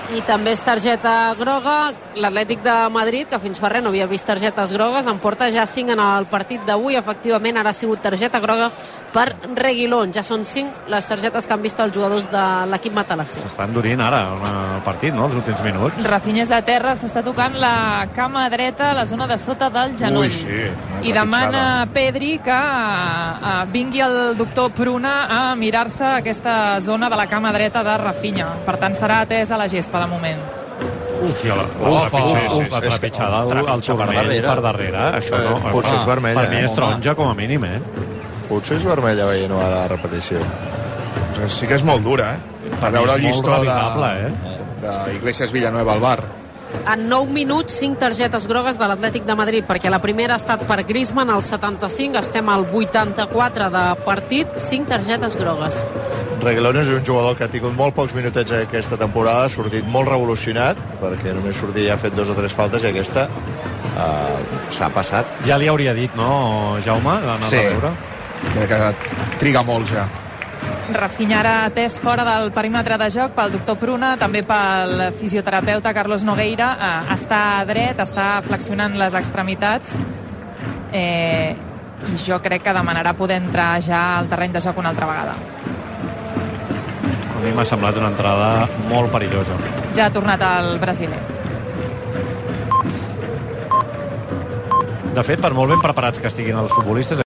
I també és targeta groga. L'Atlètic de Madrid, que fins fa res no havia vist targetes grogues, en porta ja cinc en el partit d'avui. Efectivament, ara ha sigut targeta groga per Reguilón. Ja són cinc les targetes que han vist els jugadors de l'equip matalasser. S'està endurint ara el partit, no?, els últims minuts. Rafinha és de terra, s'està tocant la cama dreta, la zona de sota del genoll. Ui, sí. I demana a Pedri que uh, vingui el doctor Pruna a mirar-se aquesta zona de la cama dreta de Rafinha. Per tant, serà atès a la gespa de moment. Uf, la, uf, uf, uf, la trepitjada al turmell per darrere. Això no, eh, potser és vermella. Per mi és taronja com a mínim, eh? Potser és vermella veient-ho a la repetició. Sí que és molt dura, eh? Per veure el llistó de, de Iglesias Villanueva al bar. En nou minuts, cinc targetes grogues de l'Atlètic de Madrid, perquè la primera ha estat per Griezmann al setanta-cinc, estem al vuitanta-quatre de partit, cinc targetes grogues. Reguilón és un jugador que ha tingut molt pocs minutets aquesta temporada, ha sortit molt revolucionat, perquè només sortia i ha fet dos o tres faltes, i aquesta uh, s'ha passat. Ja li hauria dit, no, Jaume, d'anar sí. a veure? Sí, que triga molt ja. Rafinha ara atès fora del perímetre de joc pel doctor Pruna, també pel fisioterapeuta Carlos Nogueira. Eh, està dret, està flexionant les extremitats, eh, i jo crec que demanarà poder entrar ja al terreny de joc una altra vegada. A mi m'ha semblat una entrada molt perillosa. Ja ha tornat el brasiler. De fet, per molt ben preparats que estiguin els futbolistes,